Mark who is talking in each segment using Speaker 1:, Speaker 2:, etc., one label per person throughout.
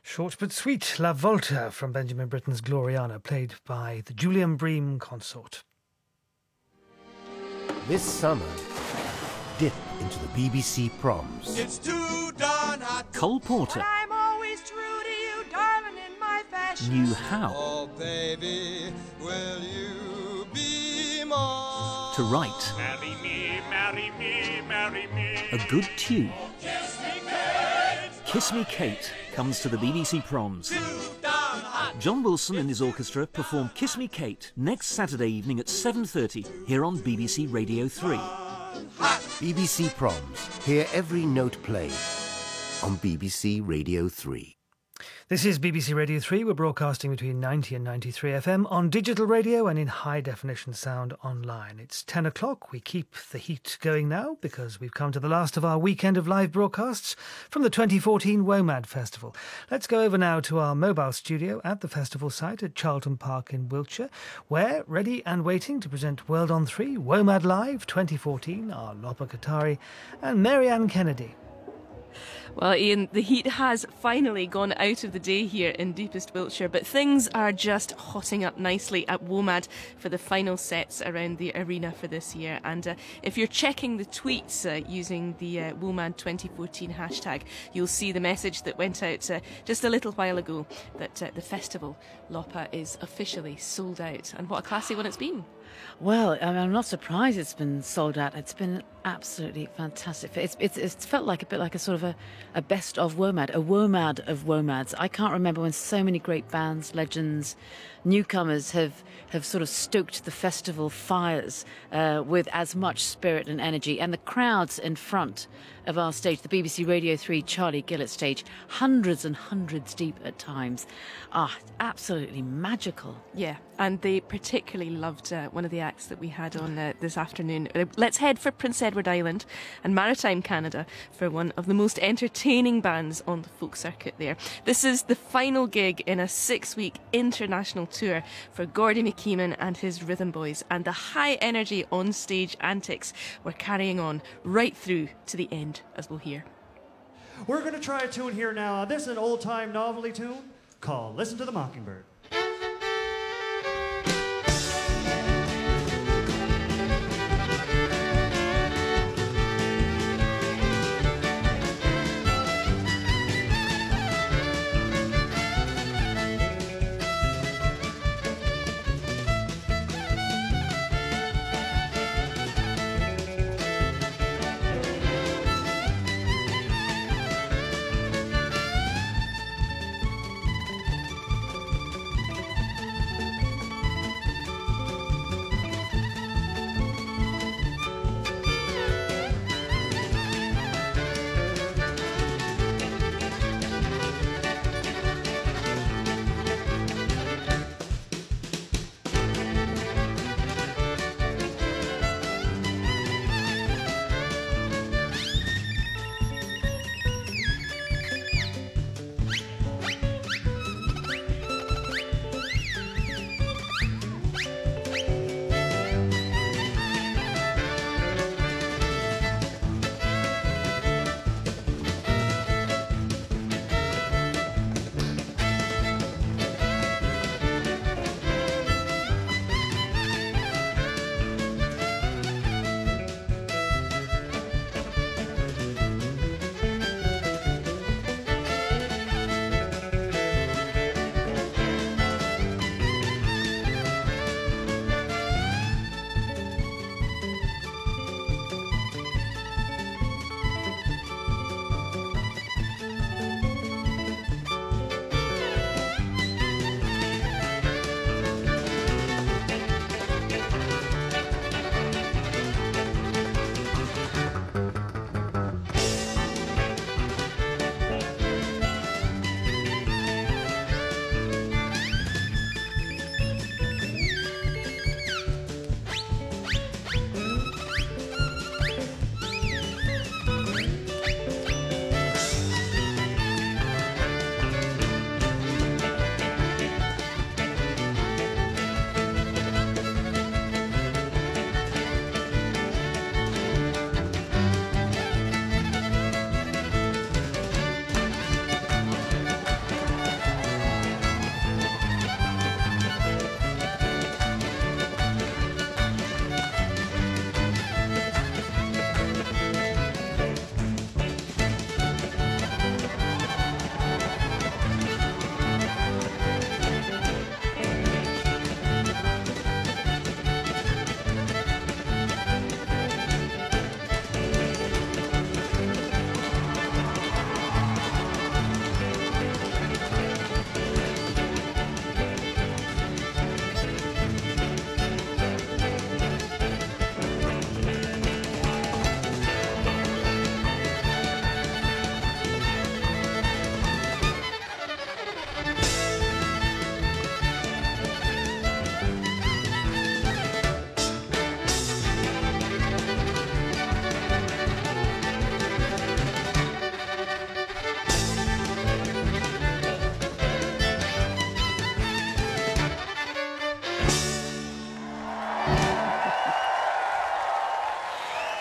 Speaker 1: Short but sweet, La Volta from Benjamin Britten's Gloriana, played by the Julian Bream Consort.
Speaker 2: This summer, dip into the BBC Proms.
Speaker 3: It's too darn hot.
Speaker 4: Cole Porter.
Speaker 5: But I'm always true to you, darling, in my fashion.
Speaker 4: Knew how
Speaker 3: Oh, baby, will you be mine?
Speaker 4: to write
Speaker 6: Marry me, marry me, marry me.
Speaker 4: a good tune.
Speaker 6: Kiss me, Kate.
Speaker 4: Kiss Me Kate comes to the BBC Proms.
Speaker 3: Too darn hot.
Speaker 4: John Wilson and his orchestra perform Kiss Me Kate next Saturday evening at 7:30 here on BBC Radio 3.
Speaker 2: BBC Proms. Hear every note played on BBC Radio 3.
Speaker 1: This is BBC Radio 3. We're broadcasting between 90 and 93 FM on digital radio and in high-definition sound online. It's 10 o'clock. We keep the heat going now because we've come to the last of our weekend of live broadcasts from the 2014 WOMAD Festival. Let's go over now to our mobile studio at the festival site at Charlton Park in Wiltshire, where, ready and waiting to present World on 3, WOMAD Live 2014, are Lopa Katari and Marianne Kennedy.
Speaker 7: Well, Ian, the heat has finally gone out of the day here in deepest Wiltshire, but things are just hotting up nicely at WOMAD for the final sets around the arena for this year. And if you're checking the tweets using the WOMAD 2014 hashtag, you'll see the message that went out just a little while ago that the festival, Lopa, is officially sold out. And what a classy one it's been.
Speaker 8: Well, I'm not surprised it's been sold out. It's been absolutely fantastic. It's felt like a bit like a sort of a best of WOMAD, a WOMAD of WOMADs. I can't remember when so many great bands, legends, newcomers have sort of stoked the festival fires with as much spirit and energy. And the crowds in front of our stage, the BBC Radio 3 Charlie Gillett stage, hundreds and hundreds deep at times, are absolutely magical.
Speaker 7: Yeah, and they particularly loved one of the acts that we had on this afternoon. Let's head for Prince Edward Island and Maritime Canada for one of the most entertaining bands on the folk circuit there. This is the final gig in a 6-week international tour for Gordy McKeeman and his Rhythm Boys, and the high energy on stage antics were carrying on right through to the end, as we'll hear.
Speaker 9: We're going to try a tune here now. This is an old-time novelty tune called Listen to the Mockingbird.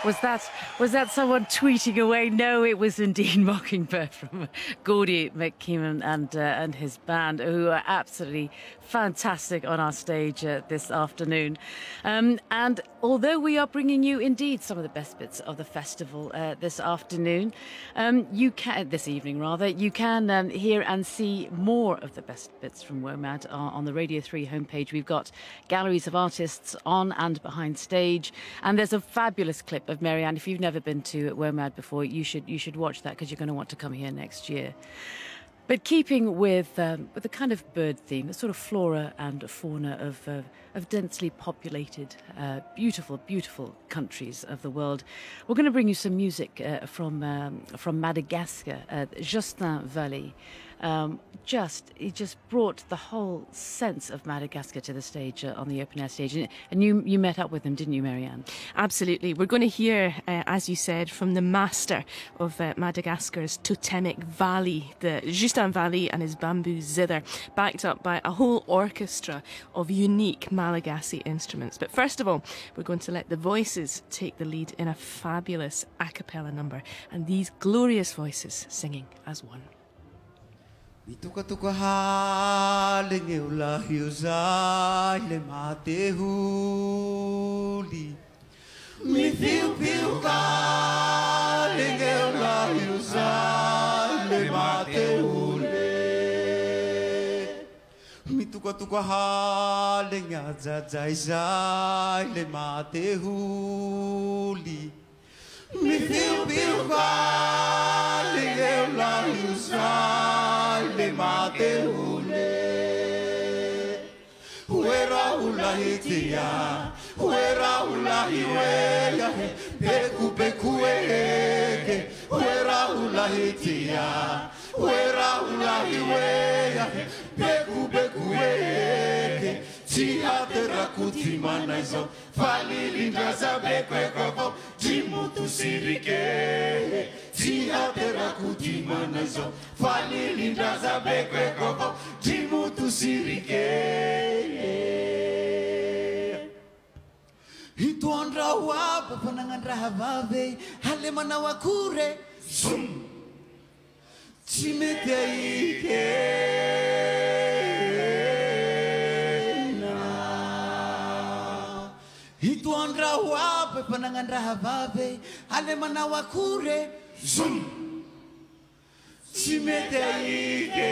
Speaker 8: Was that someone tweeting away? No, it was indeed Mockingbird from Gordy McKeeman and his band, who are absolutely fantastic on our stage this afternoon. And although we are bringing you indeed some of the best bits of the festival this afternoon, this evening rather, you can hear and see more of the best bits from WOMAD on the Radio 3 homepage. We've got galleries of artists on and behind stage, and there's a fabulous clip of Marianne. If you've never been to WOMAD before, you should watch that, because you're going to want to come here next year. But keeping with the kind of bird theme, the sort of flora and fauna of densely populated, beautiful, beautiful countries of the world, we're going to bring you some music from Madagascar. Justin Vallée. He just brought the whole sense of Madagascar to the stage on the open air stage, and you met up with him, didn't you, Marianne?
Speaker 7: Absolutely. We're going to hear, as you said, from the master of Madagascar's totemic valley, the Justin Vallée and his bamboo zither, backed up by a whole orchestra of unique Malagasy instruments. But first of all, we're going to let the voices take the lead in a fabulous a cappella number, and these glorious voices singing as one.
Speaker 3: Mituka ha le ngeula hiuza le mate huli. Mi piu ka le ngeula hiuza le mate huli. Mituka ha le nyaza zai le mate huli. Mi piu ka le ngeula hiuza le mate hule. Huera hula hitia, huera hula hiwea, peku eke. Huera hula hitia, huera hula hiwea, peku eke. Tia terra kutima naizo, fali linda zabe kweko, jimu tu sirike. Tia terra kutima naizo, fali linda zabe kweko, jimu tu sirike. Itu andra wapa panangan rahavave, hale mana wakure, zoom. Chimete ike. Itu andra wapa panangan rahavave, hale mana wakure, zoom. Chimete ike.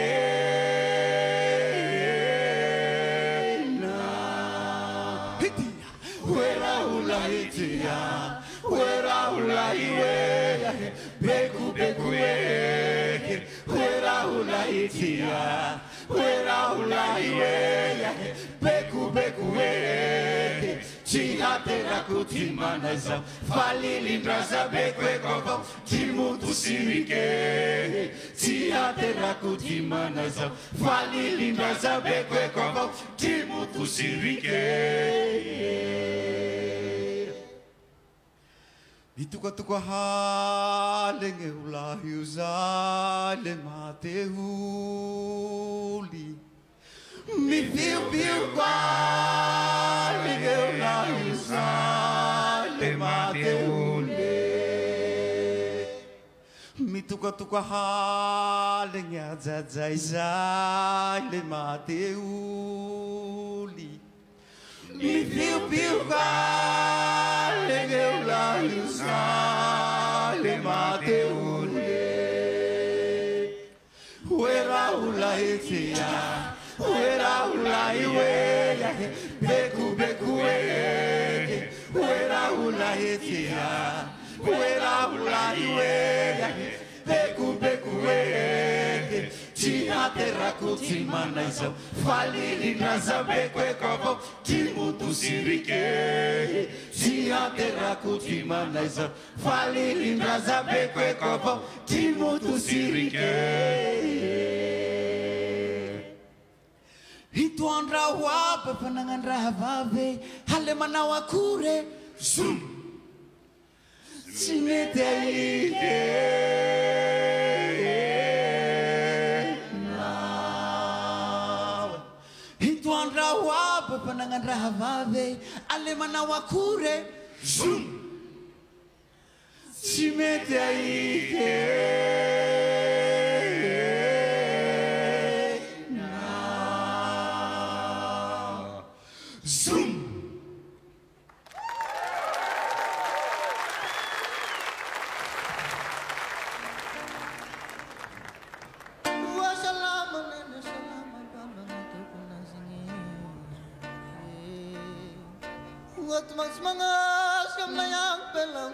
Speaker 3: Huera hula hitia, huera hula iwe, beku eke. Huera hula hitia, huera hula iwe, beku eke. Chia terra kutima naiza, fali lindraza beku eko, timu tu sirike. Chia terra kutima naiza, fali lindraza beku eko, timu tu sirike. Ituka ha le ngeula hiuza le mate huli. Mi piu ka le ngeula hiuza le mate huli. Mi tuka ha le nyaza zai le mate huli. Mi piu ka le ngeula hiuza le mate huli. Huera hula hitia, huera hula iwe, beku eke. Huera hula hitia, huera hula iwe, beku eke. Chia terra kutima naizo, fali lindraza beku eko, timu tu sirike. Chia terra kutima naizo, fali lindraza beku eko, timu tu sirike. Itu andra wapa panangan rahavave, hale mana wakure, zoom. Chimete ike. Andra wapa panangan rahavave, ale mana wakure, zoom. ci mette a ridere. Zoom!
Speaker 10: At mas mga siyam na yang pelang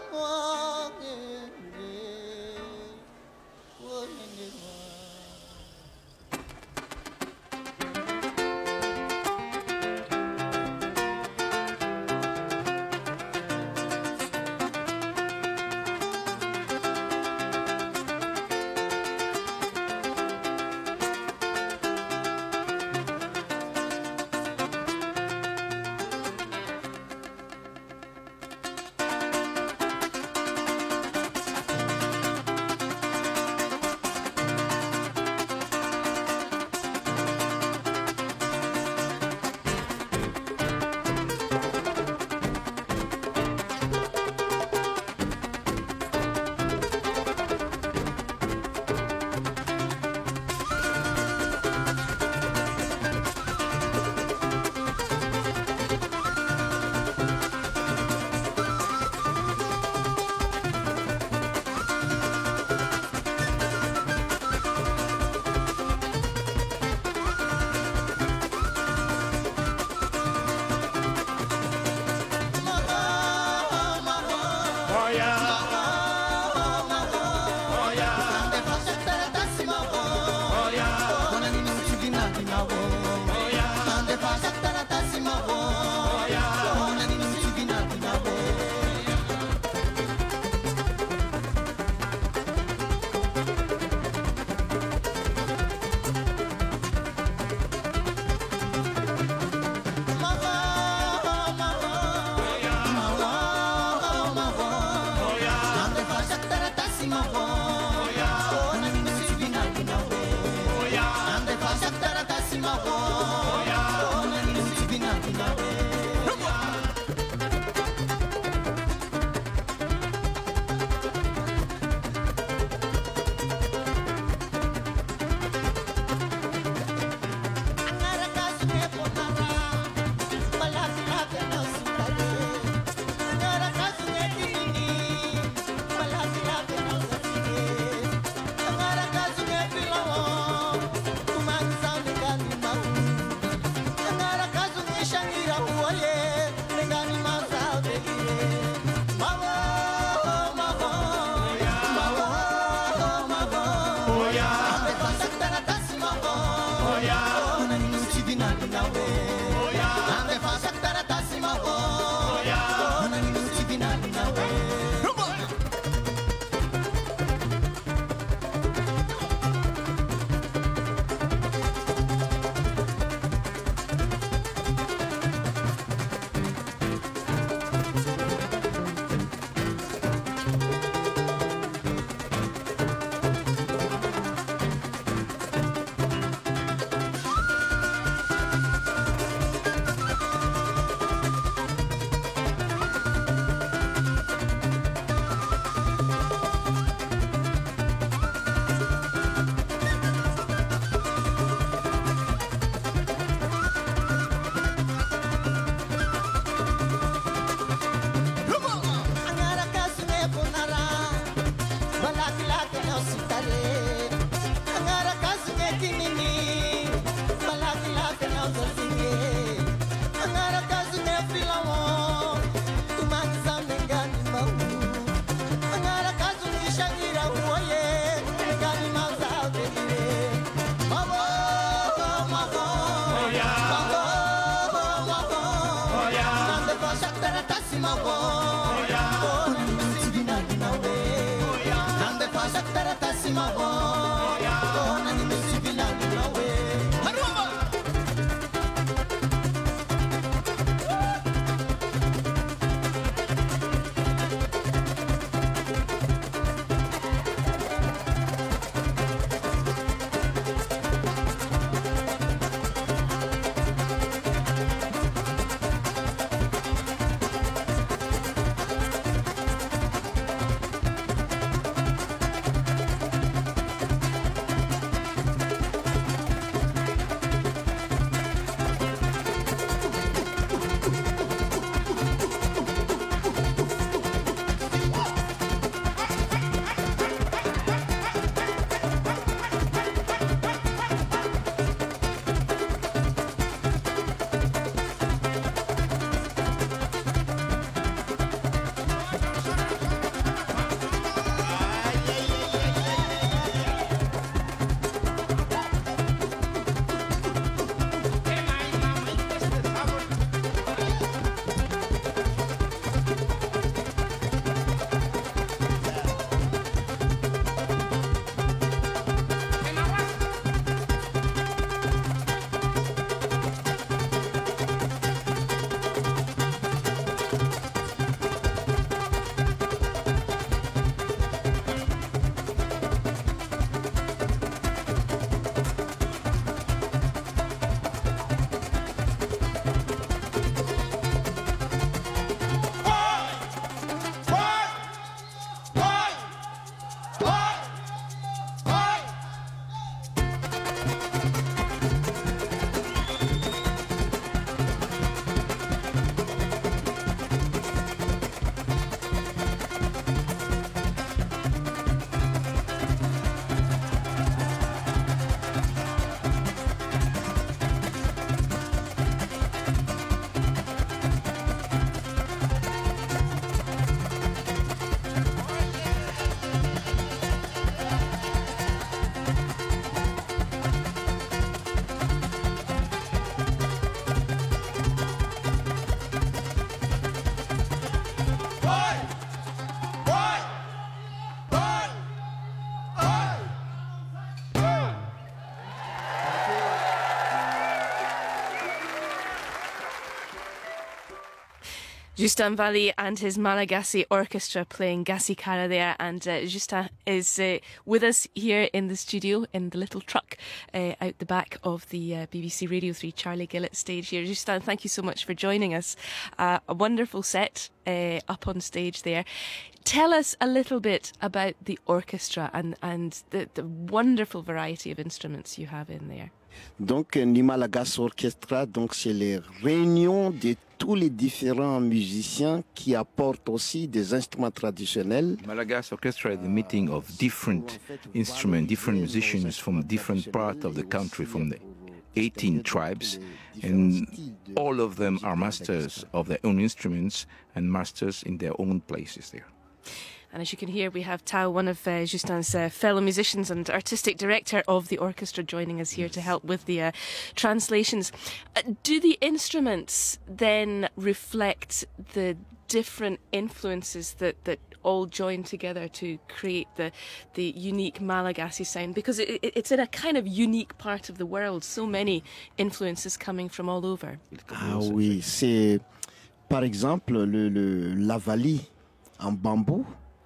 Speaker 7: Justin Valli and his Malagasy Orchestra playing Gassi Cara there, and Justin is with us here in the studio in the little truck out the back of the BBC Radio 3 Charlie Gillett stage here. Justin, thank you so much for joining us. A wonderful set up on stage there. Tell us a little bit about the orchestra and the wonderful variety of instruments you have in there.
Speaker 10: Donc, le Malagasy Orchestra, donc c'est les réunions de tous les différents musiciens qui apportent aussi des instruments traditionnels.
Speaker 11: Malagasy Orchestra is the meeting of different instruments, different musicians from different parts of the country, from the 18 tribes, and all of them are masters of their own instruments and masters in their own places there.
Speaker 7: And as you can hear, we have Tao, one of Justin's fellow musicians and artistic director of the orchestra, joining us here to help with the translations. Do the instruments then reflect the different influences that all join together to create the unique Malagasy sound? Because it's in a kind of unique part of the world, so many influences coming from all over.
Speaker 10: Ah oui, c'est par exemple la vali en bambou.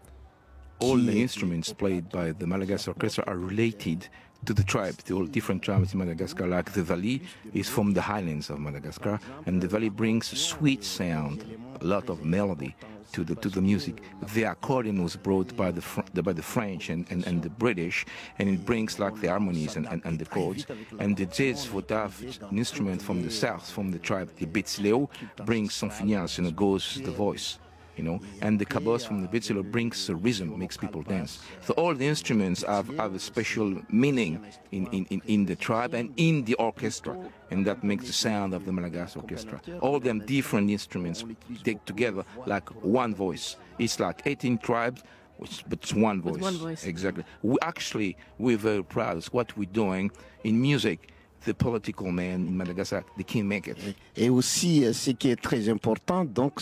Speaker 11: All the instruments played by the Malagasy Orchestra are related to the tribe, to all different tribes in Madagascar. Like the Vali is from the highlands of Madagascar, and the Vali brings sweet sound, a lot of melody to the music. The accordion was brought by the French and the British, and it brings like the harmonies and the chords. And the jazz vodaf, an instrument from the south, from the tribe, the Betsileo, brings something else, and it goes the voice. You know, and the kabos from the Bitsilo brings a rhythm, makes people dance. So all the instruments have a special meaning in the tribe and in the orchestra, and that makes the sound of the Malagasy Orchestra. All them different instruments take together like one voice. It's like 18 tribes, but it's one voice.
Speaker 7: With one voice.
Speaker 11: Exactly. We're very proud of what we're doing in music. The political man in Madagascar, they can make it.
Speaker 10: Et aussi, ce qui est très important, donc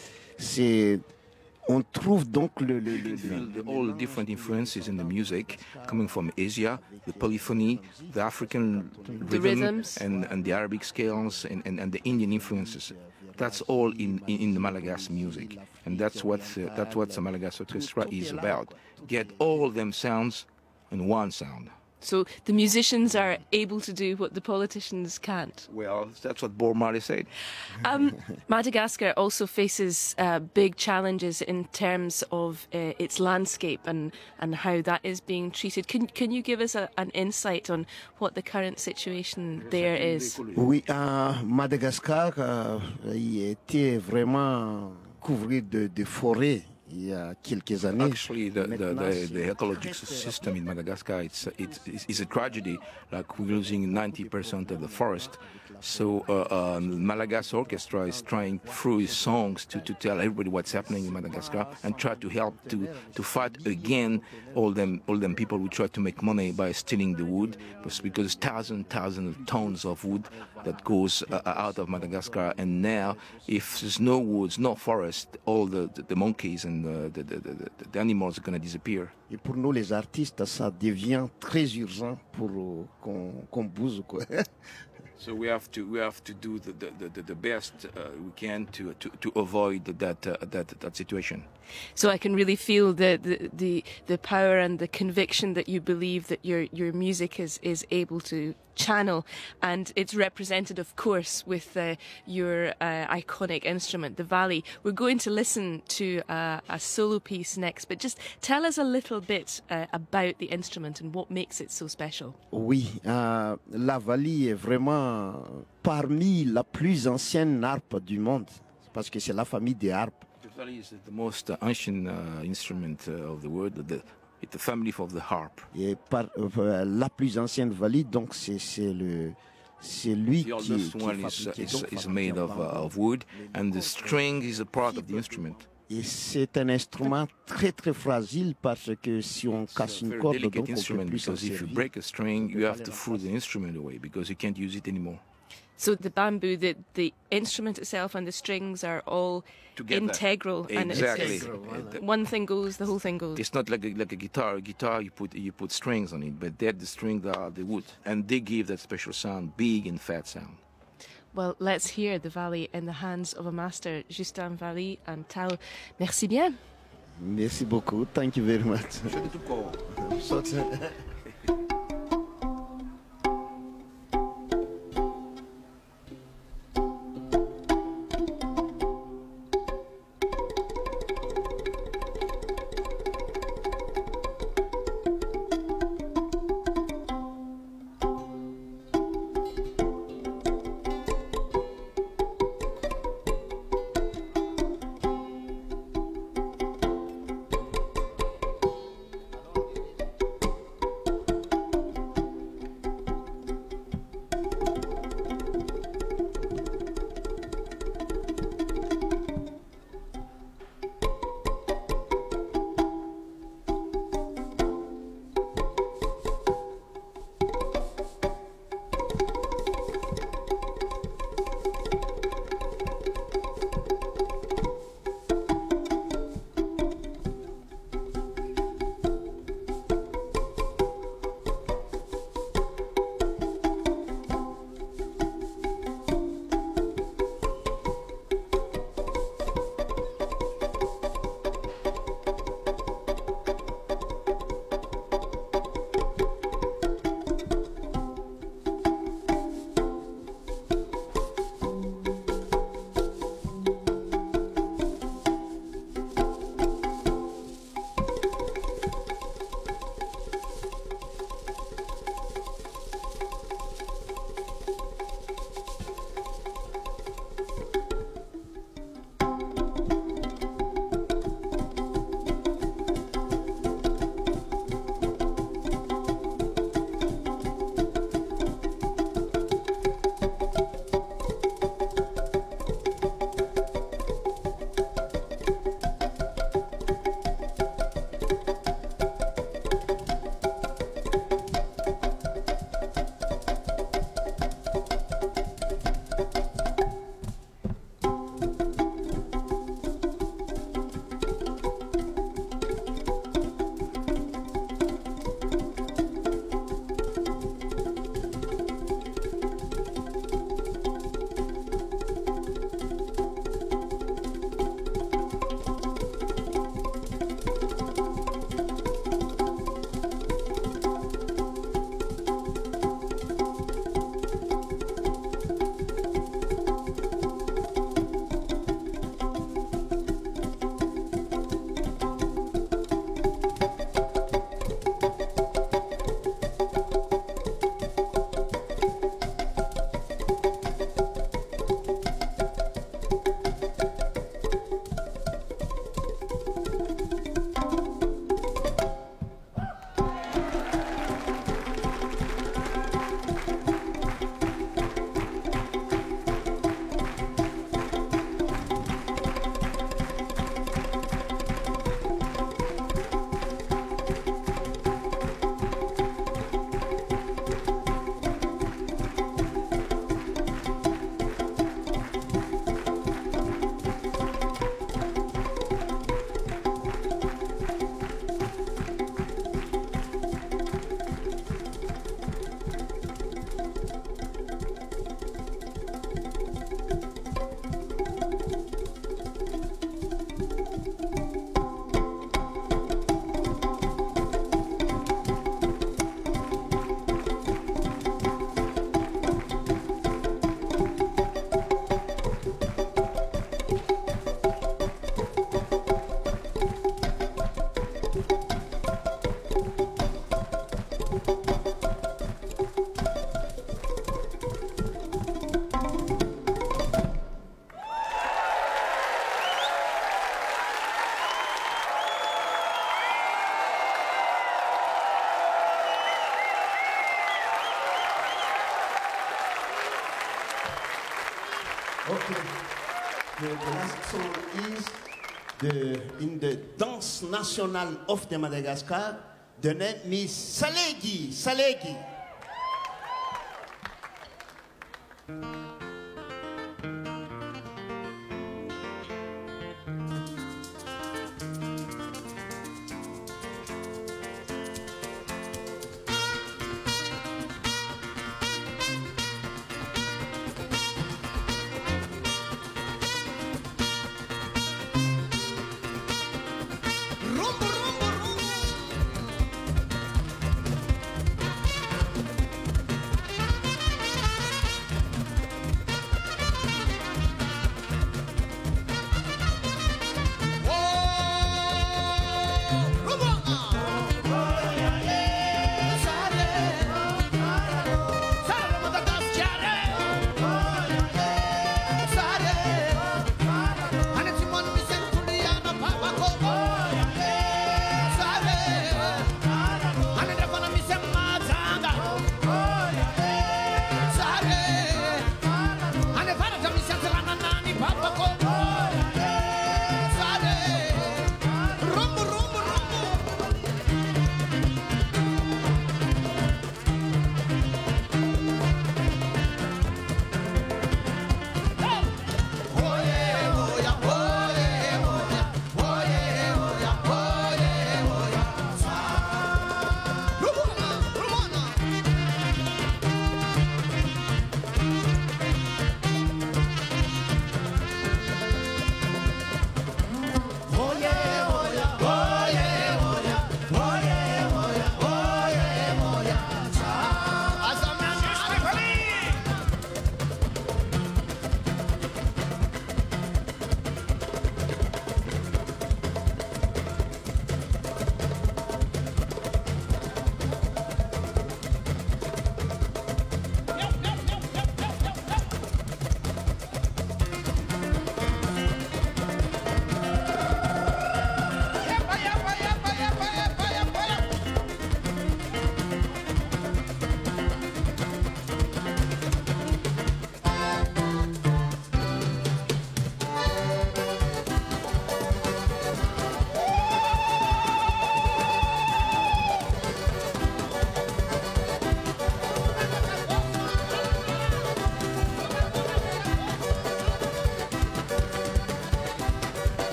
Speaker 10: on trouve donc
Speaker 11: all the different influences in the music coming from Asia, the polyphony, the African
Speaker 7: rhythms,
Speaker 11: and the Arabic scales and the Indian influences. That's all in the Malagasy music, and that's what the Malagasy Orchestra is about. Get all them sounds in one sound.
Speaker 7: So the musicians are able to do what the politicians can't.
Speaker 11: Well, that's what Bob Marley said.
Speaker 7: Madagascar also faces big challenges in terms of its landscape and how that is being treated. Can you give us an insight on what the current situation there is?
Speaker 10: Oui, Madagascar était vraiment couvert de forêts. Il y a quelques années.
Speaker 11: Actually, the ecological system in Madagascar it's a tragedy. Like we're losing 90% of the forest. So Malagasy Orchestra is trying through his songs to tell everybody what's happening in Madagascar and try to help to fight again all them people who try to make money by stealing the wood, because thousands of tons of wood that goes out of Madagascar, and now if there's no woods, no forest, all the monkeys and the animals are going to disappear.
Speaker 10: Et pour nous les artistes, ça devient très urgent pour qu'on bouge quoi.
Speaker 11: So we have to do the best we can to avoid that situation.
Speaker 7: So I can really feel the power and the conviction that you believe that your music is able to channel, and it's represented, of course, with your iconic instrument, the Vali. We're going to listen to a solo piece next, but just tell us a little bit about the instrument and what makes it so special.
Speaker 10: Oui, la Vali est vraiment parmi la plus ancienne harpe du monde, parce que c'est la famille des harpes.
Speaker 11: The Vali is the most ancient instrument of the world. It's the family of the harp.
Speaker 10: Et la plus ancienne Vali, donc c'est lui
Speaker 11: the oldest one is made of wood, and the string is a part of the instrument.
Speaker 10: Et c'est un instrument très très fragile parce que si on casse une corde, donc on peut plus s'en
Speaker 11: because if you break a string, you have to throw the instrument away because you can't use it anymore.
Speaker 7: So the bamboo, the instrument itself and the strings are all
Speaker 11: together.
Speaker 7: Integral.
Speaker 11: Exactly.
Speaker 7: And one thing goes, the whole thing goes.
Speaker 11: It's not like a guitar. A guitar, you put strings on it, but the strings are the wood, and they give that special sound, big and fat sound.
Speaker 7: Well, let's hear the Valley in the hands of a master, Justin Vallée and Tao. Merci bien.
Speaker 10: Merci beaucoup. Thank you very much.
Speaker 12: Okay. The last song is in the dance national of the Madagascar. The name is Salegi. Salegi.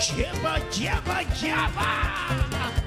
Speaker 12: Jabba, jabba, jabba!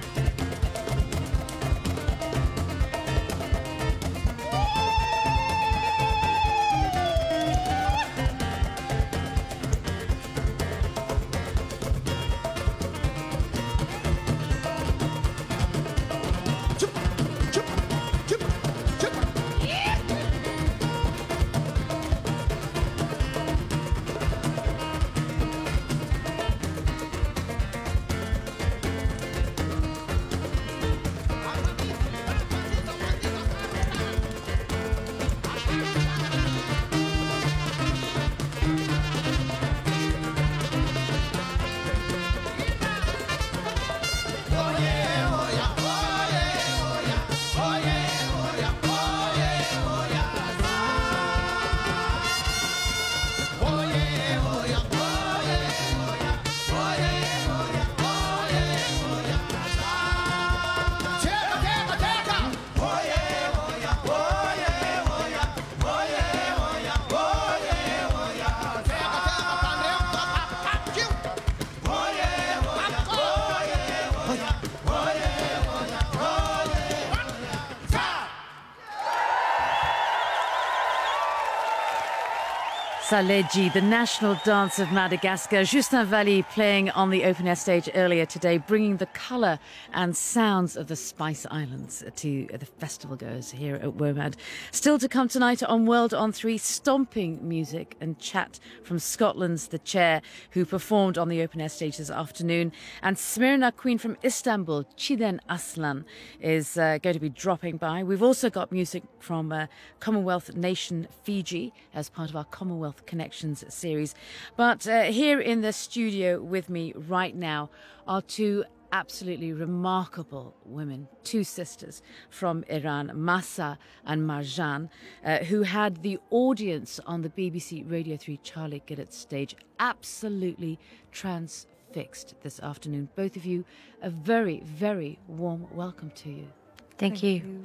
Speaker 8: Saleji, the national dance of Madagascar. Justin Valli playing on the open air stage earlier today, bringing the colour and sounds of the Spice Islands to the festival goers here at WOMAD. Still to come tonight on World on 3, stomping music and chat from Scotland's The Chair, who performed on the open air stage this afternoon. And Smyrna Queen from Istanbul, Çiğdem Aslan, is going to be dropping by. We've also got music from Commonwealth nation Fiji as part of our Commonwealth Connections series. But here in the studio with me right now are two absolutely remarkable women, two sisters from Iran, Masa and Marjan, who had the audience on the BBC Radio 3 Charlie Giddett stage absolutely transfixed this afternoon. Both of you, a very, very warm welcome to you.
Speaker 13: Thank you.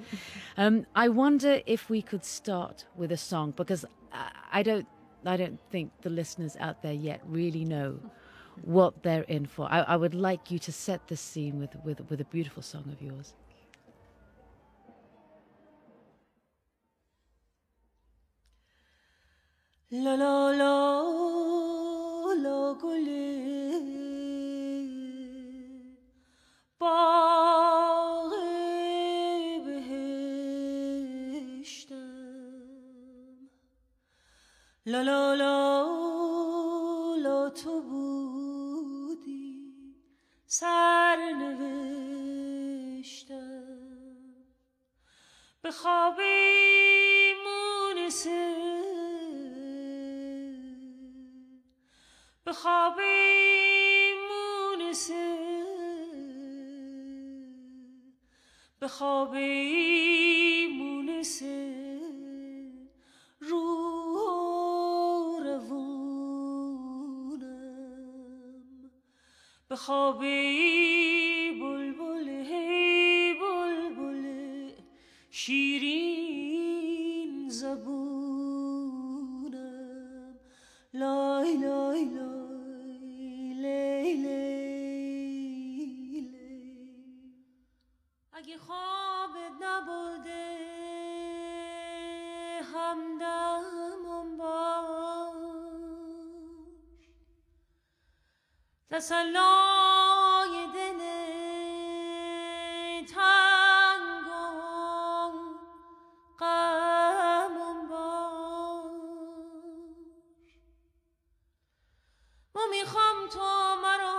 Speaker 8: I wonder if we could start with a song, because I don't think the listeners out there yet really know what they're in for. I would like you to set the scene with a beautiful song of yours.
Speaker 14: La la la la gule باغ بهشتم لا لا لا لا تو بودی سرنوشتم به خوابی مونسه به خوابی مونسه به خوابی مونسه روح روونم به خوابی بلبل هی بلبل شیرین زبونم لای لای لای لی لی اگه خوابت نبوده همدمم باش تسلای دل تنگ و غمم باش ما میخوام تو مرا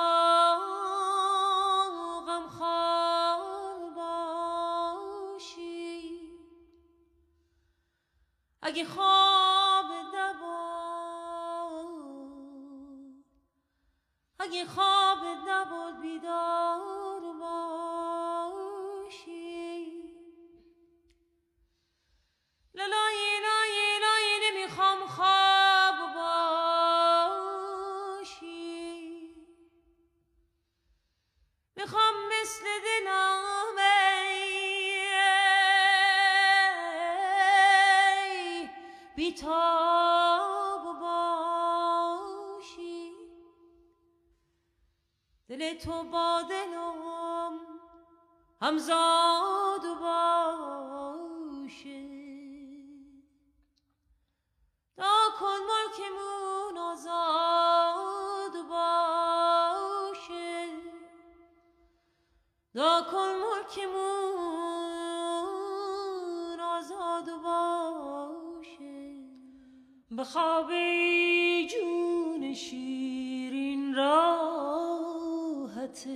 Speaker 14: اگه خوابت نبود اگه خوابت نبود بیدار باشی لالای لای لای نمیخوام خواب باشی میخوام مثل دلم بیتاب باشی دل تو با دلم همزاد باشه تا کن ملکمون آزاد باشه تا کن ملکمون آزاد باشه به خواب جون شیرین راحت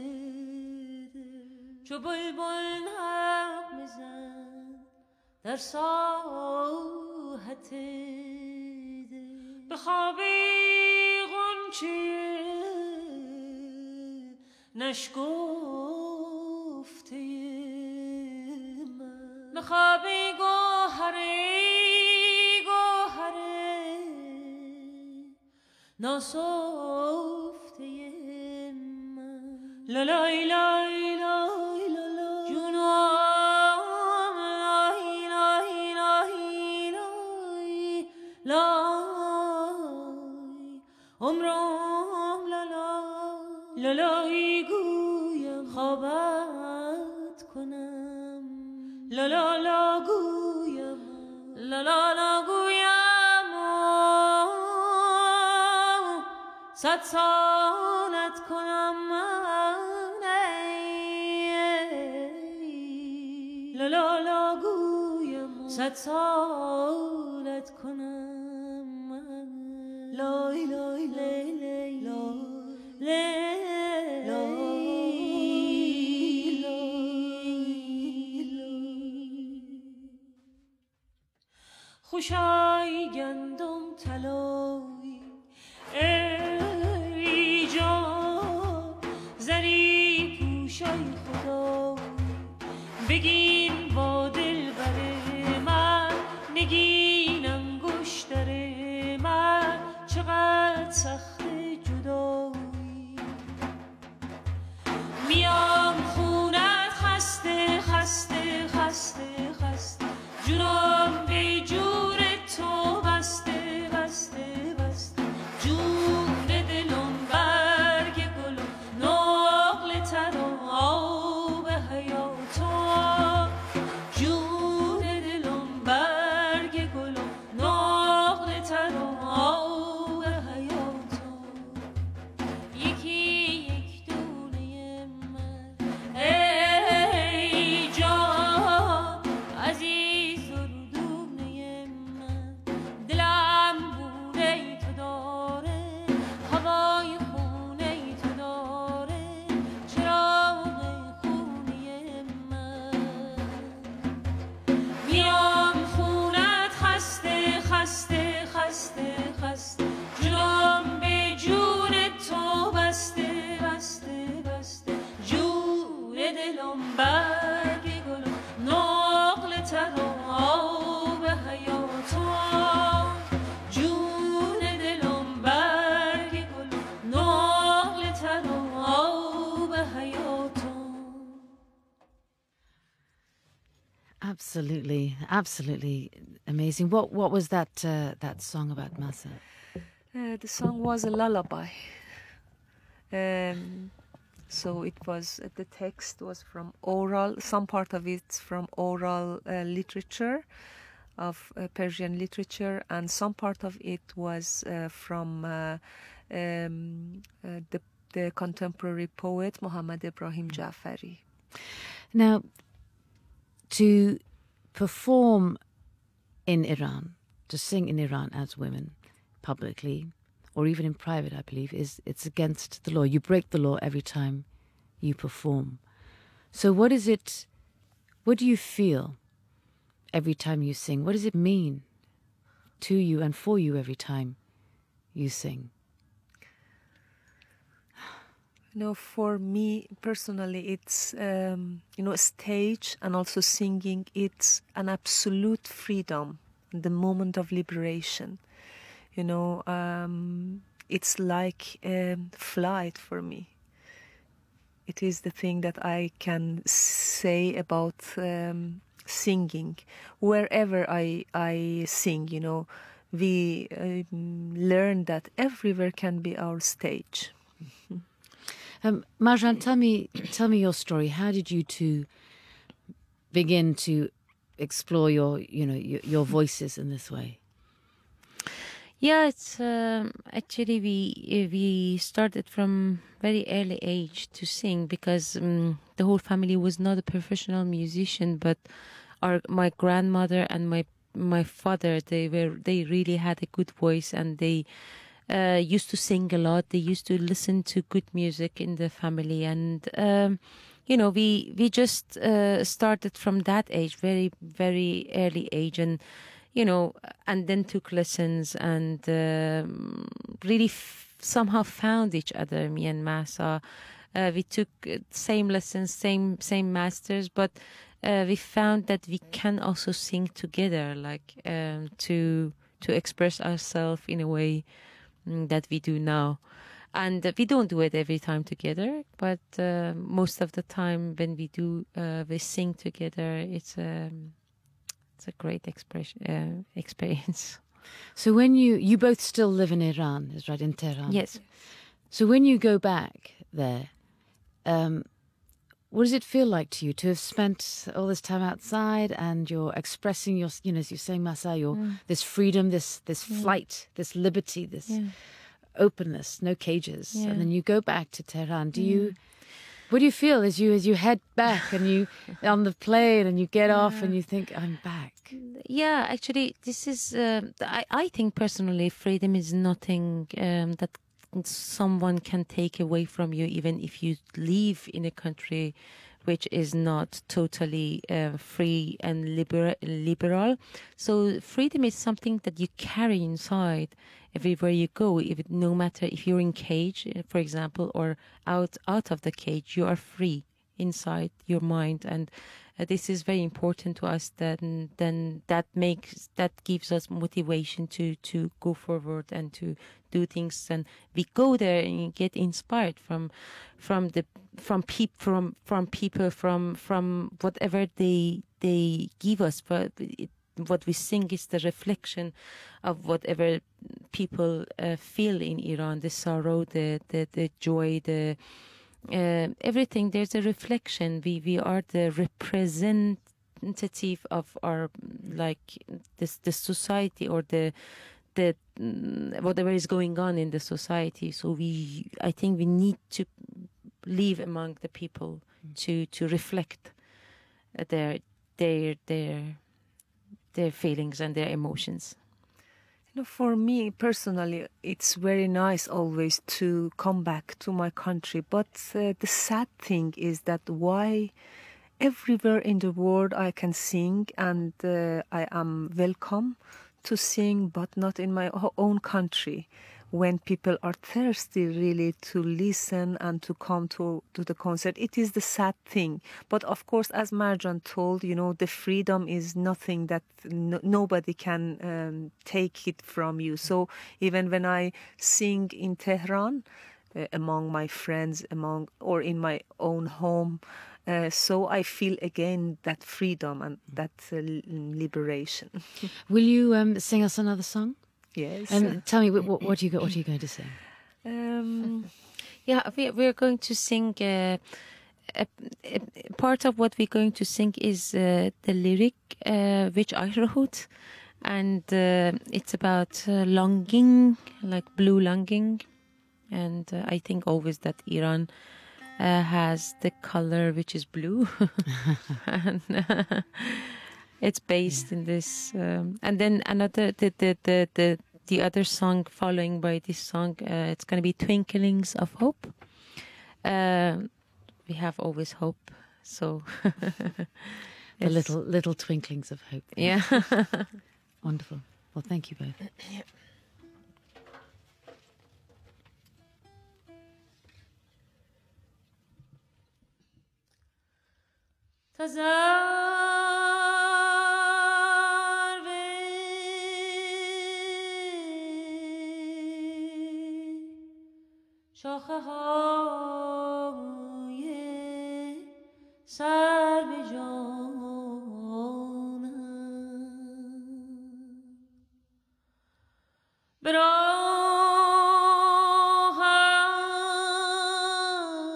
Speaker 14: چو بلبل نغمه میزن در ساحت به خواب غنچه نشگفته من به خواب گوهره ناسفته من لا لا لا لا لا جونم لا لا لا عمرم لا لا لا گویم خوابت کنم لا لا لا گویم لا لا لا گویم صد سالت کنم من لا لا لا گویم صد سالت کنم من لا لا لا لا خوشای گندم طلایی ای جان زری پوشای خدا بگین با دل بر من نگین انگشتر من چقدر سخت جدایی میام خونت خسته خسته خسته خسته جونم به جور تو بسته بسته بسته جون دلم برگ گلم نقل تر و آب حیاتم جون دلم برگ گلم نقل تر و آب حیاتم یکی یک دونه من ای جان عزیز و دونه من دلم بونه تو داره هوای خونه تو داره چراغ خونه من میام خونت خسته خسته خسته خسته جونم به جون تو بسته بسته بسته جون دلم برگ گلم نقل تر و آب حیاتم جون دلم برگ گلم نقل تر و آب حیاتم
Speaker 8: Absolutely, absolutely amazing. What was that song about, Masa?
Speaker 13: The song was a lullaby. So it was the text was from oral. Some part of it from oral literature, of Persian literature, and some part of it was from the contemporary poet Muhammad Ibrahim Jafari.
Speaker 8: Now, to perform in Iran, to sing in Iran as women publicly, or even in private, I believe, it's against the law. You break the law every time you perform. So what is it, what do you feel every time you sing? What does it mean to you and for you every time you sing?
Speaker 13: For me personally, it's, stage and also singing, it's an absolute freedom, the moment of liberation. It's like flight for me. It is the thing that I can say about singing. Wherever I sing, we learn that everywhere can be our stage.
Speaker 8: Marjan, tell me your story. How did you two begin to explore your voices in this way?
Speaker 15: Yeah, it's actually we started from very early age to sing because the whole family was not a professional musician, but my grandmother and my father, they really had a good voice, and they used to sing a lot. They used to listen to good music in the family, and we just started from that age, very very early age, and and then took lessons and really somehow found each other, me and Masa. We took same lessons, same masters, but we found that we can also sing together, like to express ourselves in a way that we do now. And we don't do it every time together, but most of the time when we do, we sing together. It's a great experience.
Speaker 8: So when you both still live in Iran, is right, in Tehran?
Speaker 15: Yes.
Speaker 8: So when you go back there, what does it feel like to you to have spent all this time outside and you're expressing your, as you're saying, Masa, this freedom, this flight, this liberty, this openness, no cages, and then you go back to Tehran. What do you feel as you head back and you on the plane and you get off and you think, I'm back?
Speaker 15: Yeah, actually, this is. I think personally, freedom is nothing that someone can take away from you, even if you live in a country which is not totally free and liberal. So freedom is something that you carry inside everywhere you go. No matter if you're in cage, for example, or out of the cage, you are free inside your mind, and this is very important to us. Then that gives us motivation to go forward and to do things, and we go there and get inspired from people, from whatever they give us. But what we sing is the reflection of whatever people feel in Iran, the sorrow, the joy, the everything. There's a reflection. We are the representative of our, like, the society, or the whatever is going on in the society. So I think we need to live among the people to reflect their feelings and their emotions.
Speaker 13: For me personally, it's very nice always to come back to my country. But the sad thing is that why everywhere in the world I can sing and I am welcome to sing, but not in my own country, when people are thirsty really to listen and to come to the concert. It is the sad thing. But of course, as Marjan told, the freedom is nothing that nobody can take it from you. So even when I sing in Tehran, among my friends, or in my own home, so I feel again that freedom and that liberation.
Speaker 8: Will you sing us another song?
Speaker 13: Yes.
Speaker 8: And tell me, what are you going to sing?
Speaker 15: We're going to sing. A part of what we're going to sing is the lyric which I wrote, and it's about longing, like blue longing, and I think always that Iran has the color which is blue, and it's based in this. And then another the other song following by this song, it's going to be Twinklings of Hope. We have always hope, so
Speaker 8: the little twinklings of hope.
Speaker 15: Yeah.
Speaker 8: Wonderful. Well, thank you both.
Speaker 15: Yeah. شاخه های سر به جانم به راهم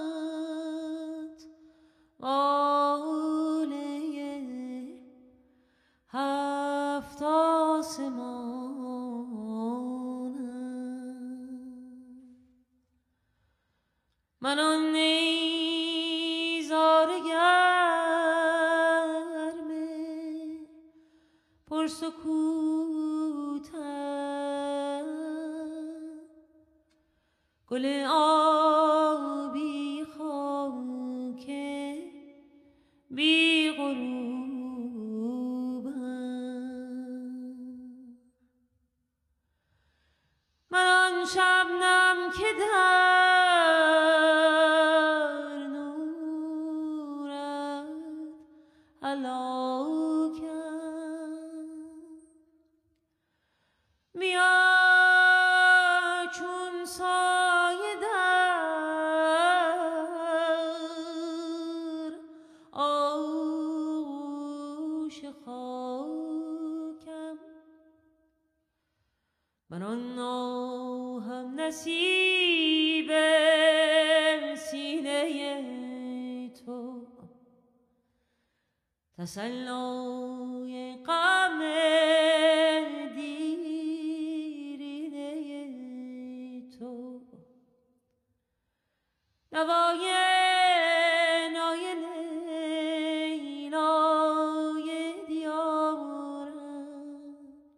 Speaker 14: گل آبی خاک بی غروبم من آن شبنم که در نورت هلاکم بیا چون سایه در آغوش خاکم من آن هم نصیب سینه تو تسلای غم دیرینه تو دوای نای لیلای دیارم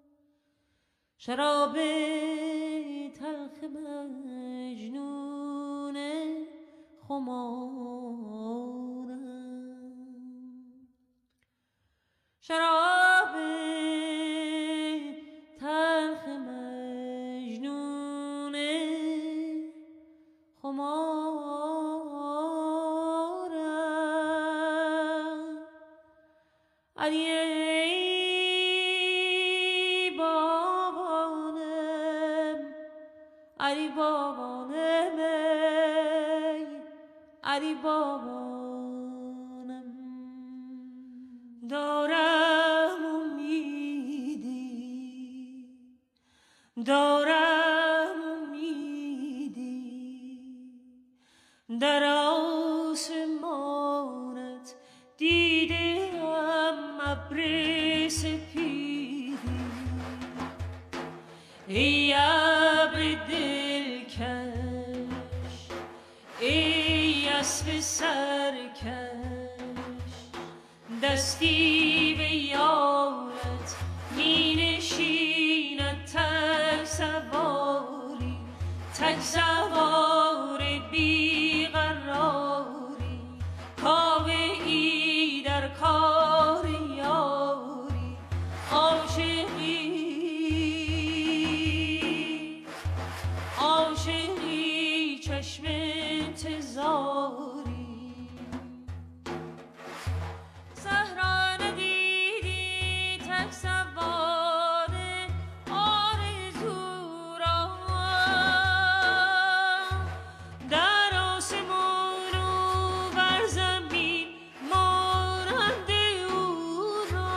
Speaker 14: شراب تلخ مجنون خمارم شراب تلخ مجنون خمارم علی بابانم علی بابانم علی بابانم دارم امیدی دارم امیدی در آسمانت دیدم ابر سپیدی ای ابر دلکش ای اسب سرکش دستی به یارت می نشیند تک سوار بیقراری کاوه ای در کار یاری عاشقی چشم انتظاری صحرا ندیدی تک سوار آرزو را در آسمان و بر زمین مانند او را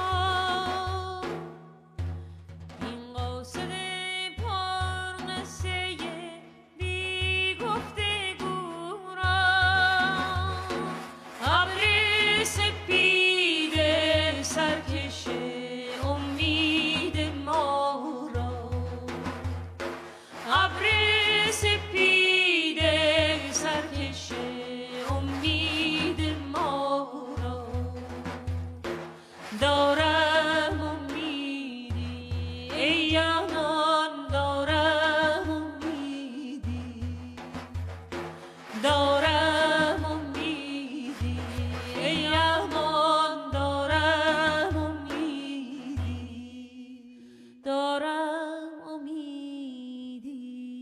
Speaker 14: این قاصد پرنسه بی گفتگو را ابر سپید سرکش امید ما را ابر سپید سرکش امید ما را دارم امیدی ای جانان دارم امیدی دارم امیدی ای جانان دارم امیدی دارم امیدی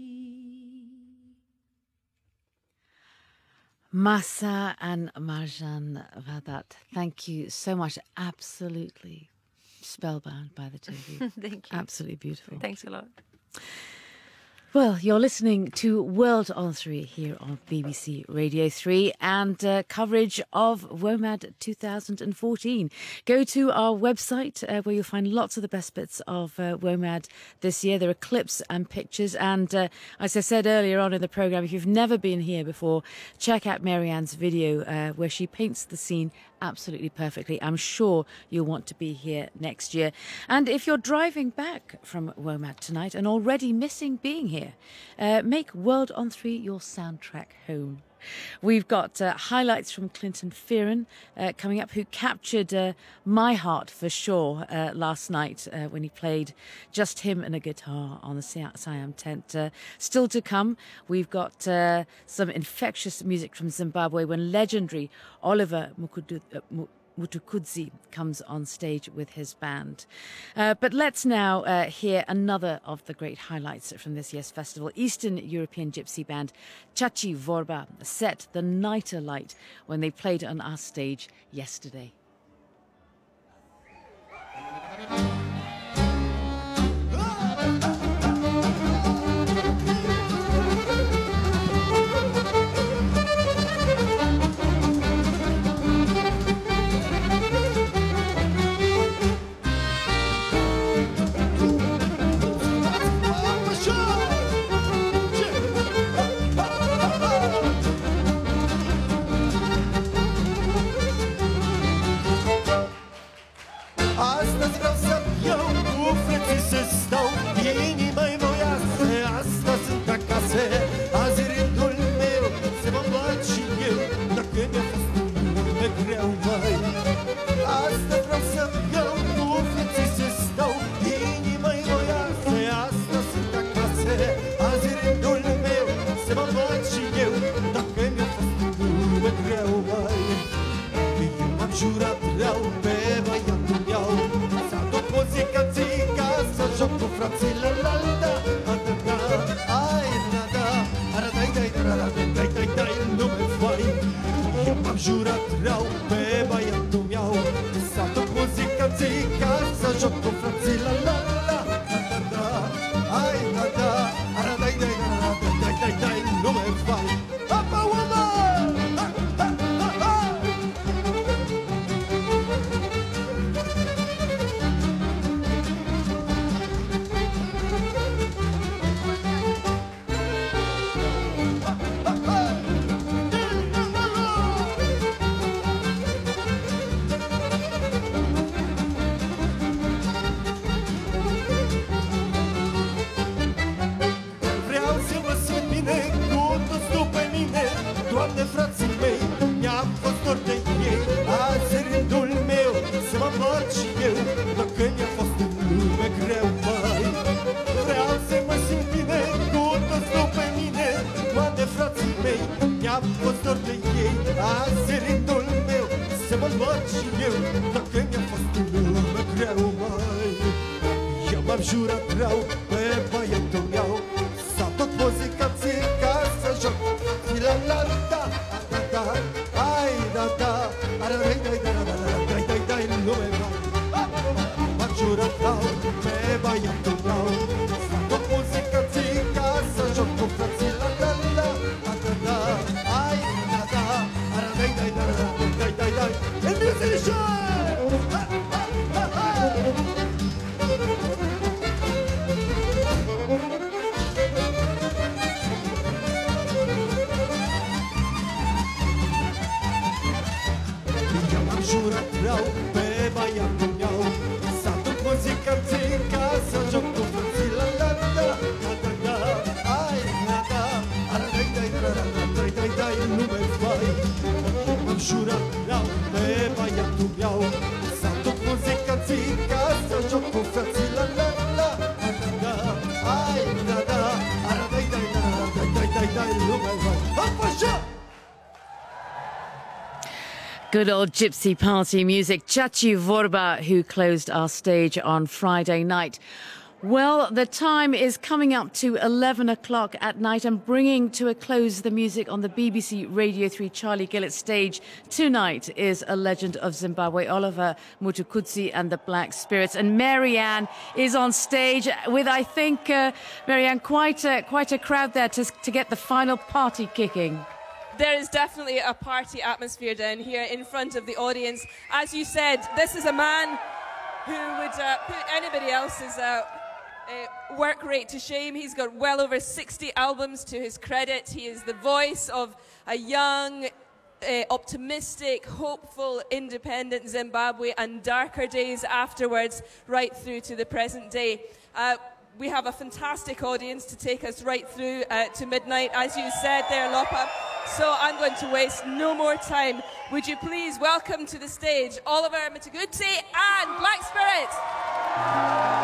Speaker 8: Masa and Marjan Vadat, thank you so much. Absolutely spellbound by the two of you.
Speaker 7: Thank you.
Speaker 8: Absolutely beautiful.
Speaker 7: Thanks a lot.
Speaker 8: Well, you're listening to World on 3 here on BBC Radio 3 and coverage of WOMAD 2014. Go to our website where you'll find lots of the best bits of WOMAD this year. There are clips and pictures. And as I said earlier on in the programme, if you've never been here before, check out Marianne's video where she paints the scene absolutely perfectly. I'm sure you'll want to be here next year. And if you're driving back from WOMAD tonight and already missing being here, make World on 3 your soundtrack home. We've got highlights from Clinton Fearon coming up, who captured my heart for sure last night when he played just him and a guitar on the Siam tent. Still to come, we've got some infectious music from Zimbabwe when legendary Oliver Mutukudzi comes on stage with his band. But let's now hear another of the great highlights from this year's festival. Eastern European gypsy band Chachi Vorba set the night alight when they played on our stage yesterday.
Speaker 3: Astăzi vreau să iau cu frății să stau, inima-i voioasă, astăzi sunt acasă. Azi rândul meu să mă bat și eu, dacă mi-a fost o lume greu, mai. Astăzi vreau să iau cu frății să stau, inima-i voioasă, astăzi sunt acasă. Azi rândul meu să mă bat și eu, dacă mi-a fost o lume greu, mai. Eu m-am jurat rău pe băiatul meu, să aduc muzică țica, să joc cu frații la la la la la. Ai la la, ara dai dai la la dai dai dai lume fai. Eu m-am jurat rău pe băiatul meu, să aduc muzică țica, să joc cu frații la la la la la. Ai la la, ara dai dai la la dai dai dai lume fai. Apa woman! Doamne, frații mei, mi-a fost dor de ei. Azi rândul meu să mă bat și eu, dacă mi-a fost în lume greu, mai. Vreau să mă simt bine cu toți după mine. Doamne, frații mei, mi-a fost dor de ei. Azi rândul meu să mă bat și eu, dacă mi-a fost în lume greu, mai. Eu m-am jurat rău pe băiatul meu, să tot muzica ție ca să joc. La la da da da, ai da da, ara dai dai da da dai dai dai lume mai. M-am jurat rău pe băiatul meu, să tot muzica ție ca să joc cu frații. La la la da da, ai da da, ara dai dai da da dai dai dai. And musician! Jurat rău pe băiatul meu, să aduc muzică țica, să joc cu frații. La la la da da, ai la da, ara dai dai da da dai dai dai lume fai. M-am jurat rău pe băiatul meu, să aduc muzică țica, să joc cu frații. La la la da da, ai la da, ara dai dai da da dai dai dai lume fai. Apășa!
Speaker 8: Good old gypsy party music. Chachi Vorba, who closed our stage on Friday night. Well, the time is coming up to 11 o'clock at night and bringing to a close the music on the BBC Radio 3 Charlie Gillett stage tonight is a legend of Zimbabwe, Oliver Mutukudzi and the Black Spirits. And Marianne is on stage with, I think, Marianne, quite a crowd there to get the final party kicking.
Speaker 5: There is definitely a party atmosphere down here in front of the audience. As you said, this is a man who would put anybody else's work rate to shame. He's got well over 60 albums to his credit. He is the voice of a young, optimistic, hopeful, independent Zimbabwe and darker days afterwards, right through to the present day. We have a fantastic audience to take us right through to midnight. As you said there, Lopa, So I'm going to waste no more time. Would you please welcome to the stage Oliver Mitaguti and Black Spirit?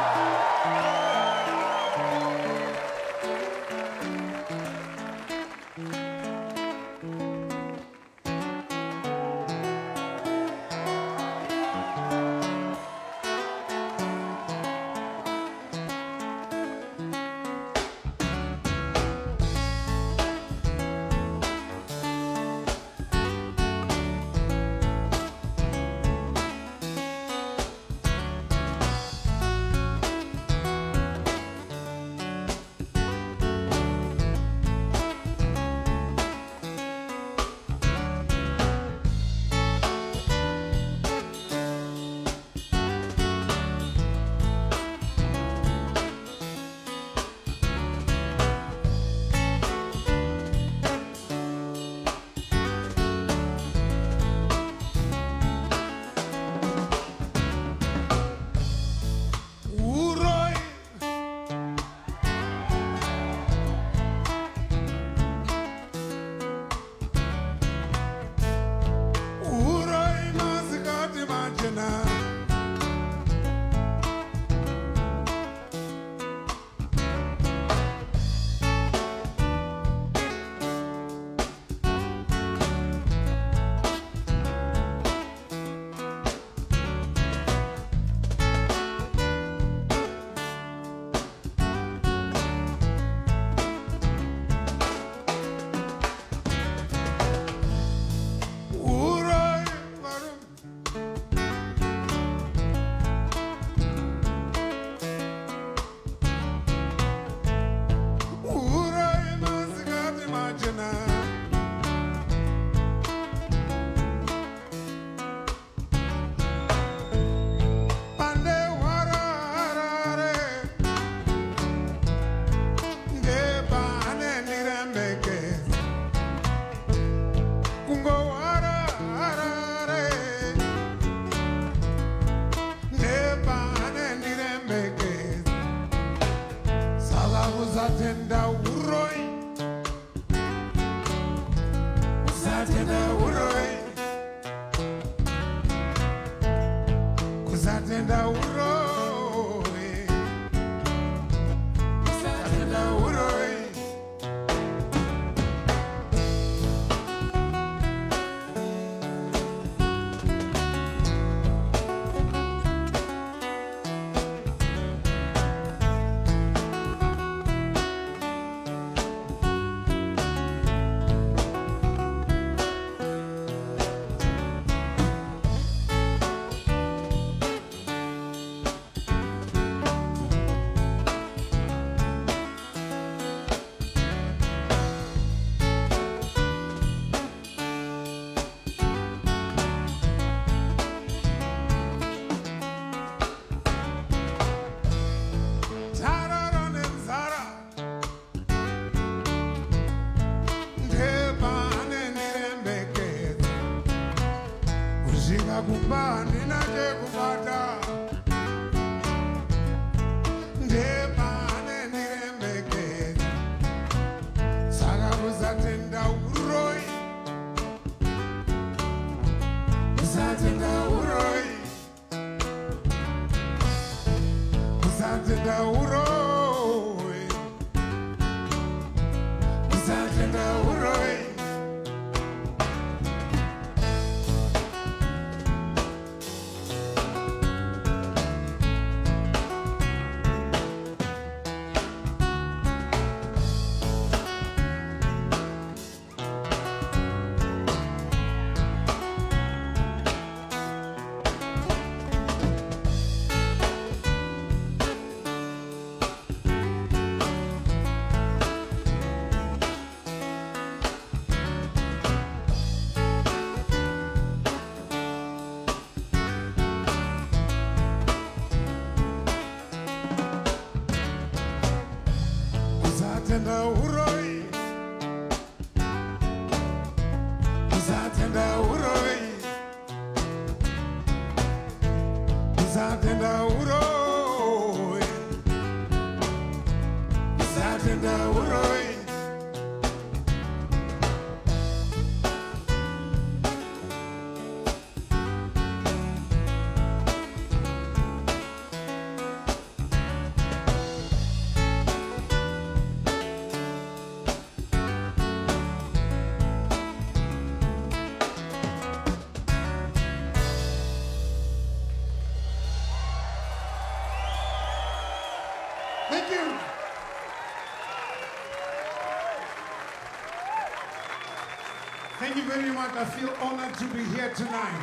Speaker 16: Thank you very much. I feel honored to be here tonight.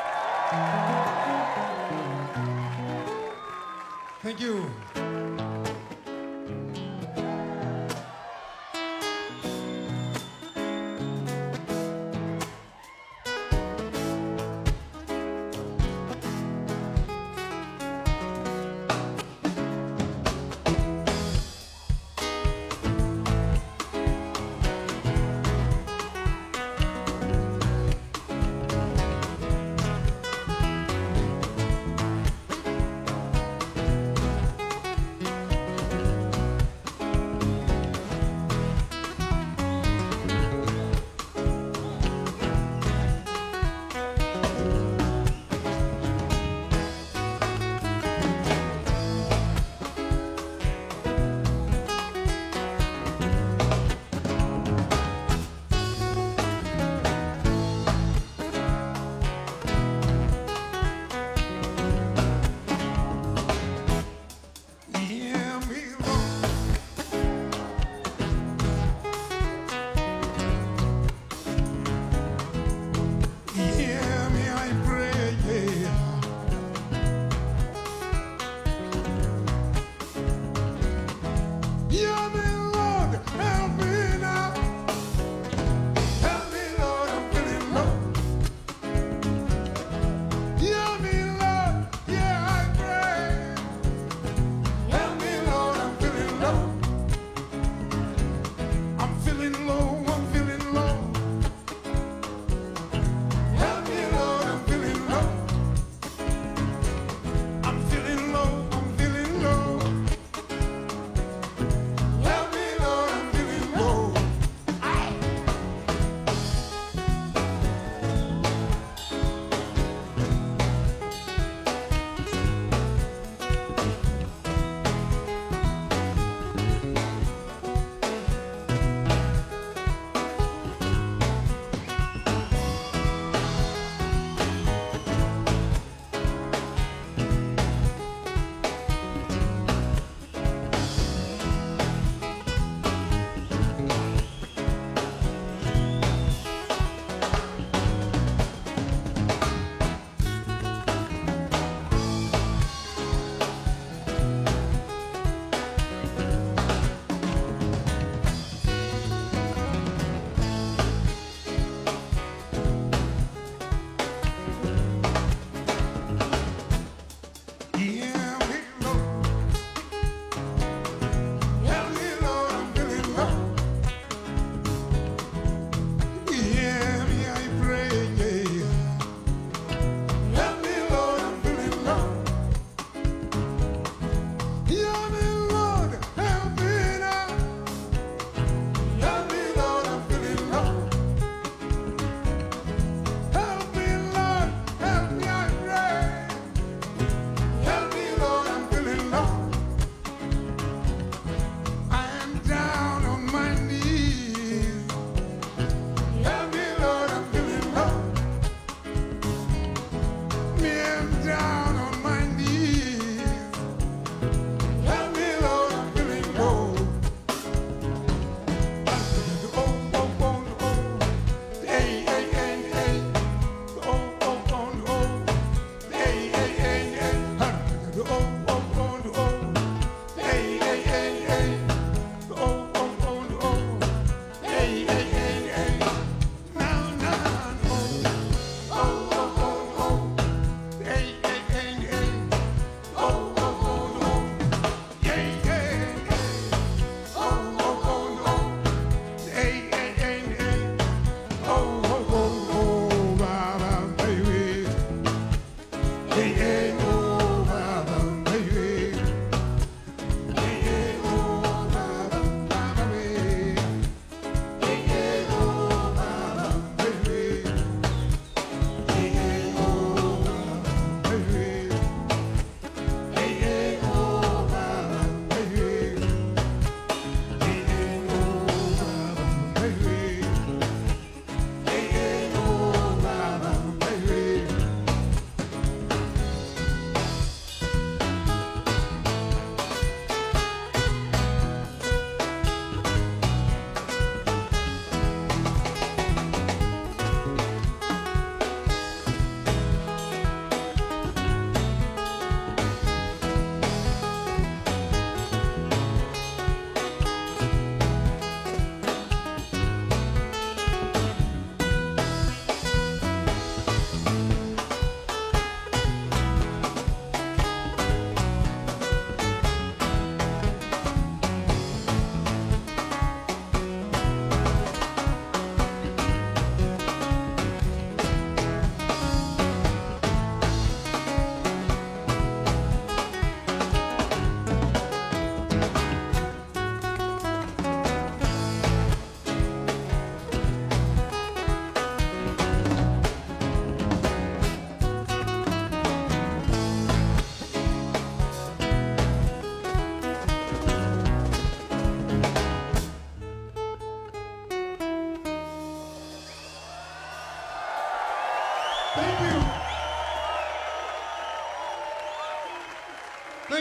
Speaker 16: Thank you.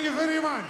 Speaker 16: Thank you very much.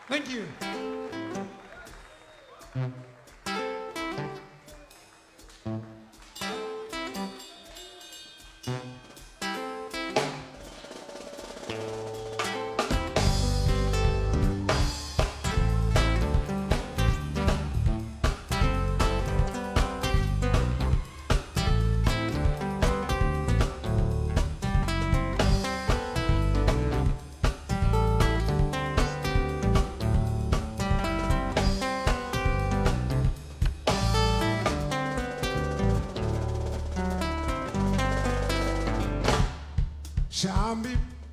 Speaker 16: Thank you. Shambi.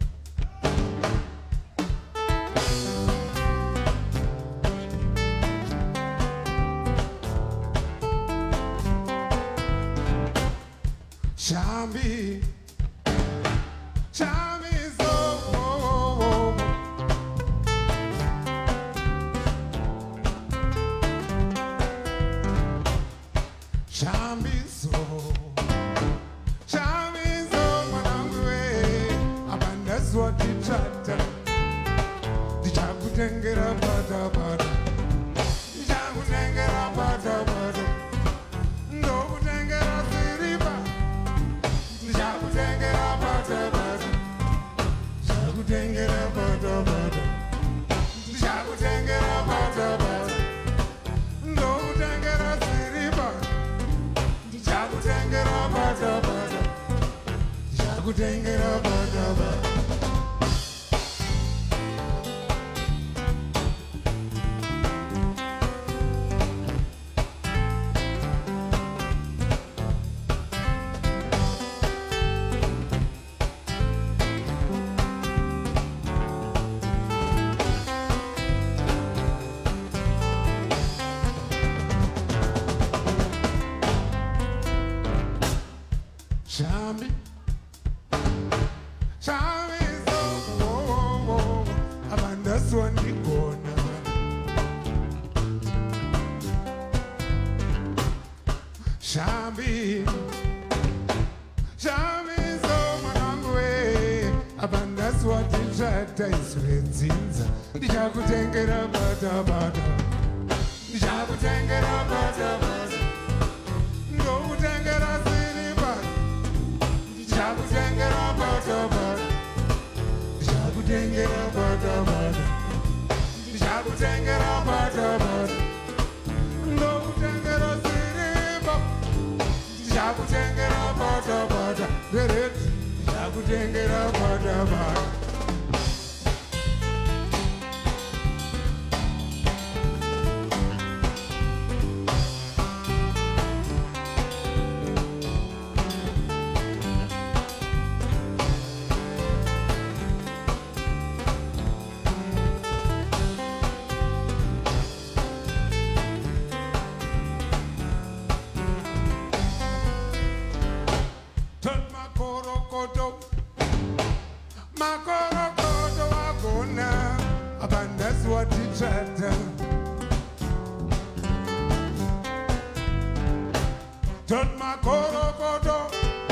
Speaker 16: Shambi. Shambi so. Shambi so. Shambi so mwanangu we. Abanda swati chata. Dichakutengera bada bada. Dichakutengera bada bada. Ndokutengera siriba. Dichakutengera bada bada. Dichakutengera bada bada. Dichakutengera bada bada. Ndokutengera siriba. Dichakutengera bada bada. Dichakutengera bada bada. Shambi, Shambi so Abanda swandi kona. Shambi, Shambi so mwanangu we. Abanda swati chata iswenzinza. Ndichakutengera bada bada. Ndichakutengera bada bada. Ndokutengera siriba. Dichakutengera bada bada. Dichakutengera bada bada. Dichakutengera bada bada. Ndokutengera siriba. Dichakutengera bada bada. Dichakutengera bada bada. Turn my korokoto, agona. Abanda swati chata. Turn my korokoto,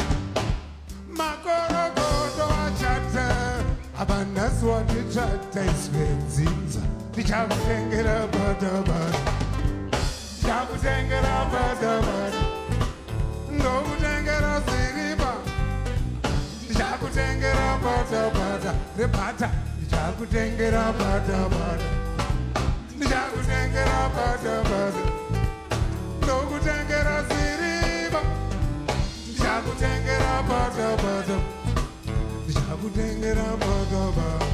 Speaker 16: achata. Abanda swati chata iswenzinza. Dichakutengera bada bada. Dichakutengera bada bada. Ndokutengera siriba. Dichakutengera bada bada. Repata. Dichakutengera bada bada. Dichakutengera bada bada. Ndokutengera siriba. Dichakutengera bada bada. Dichakutengera bada bada.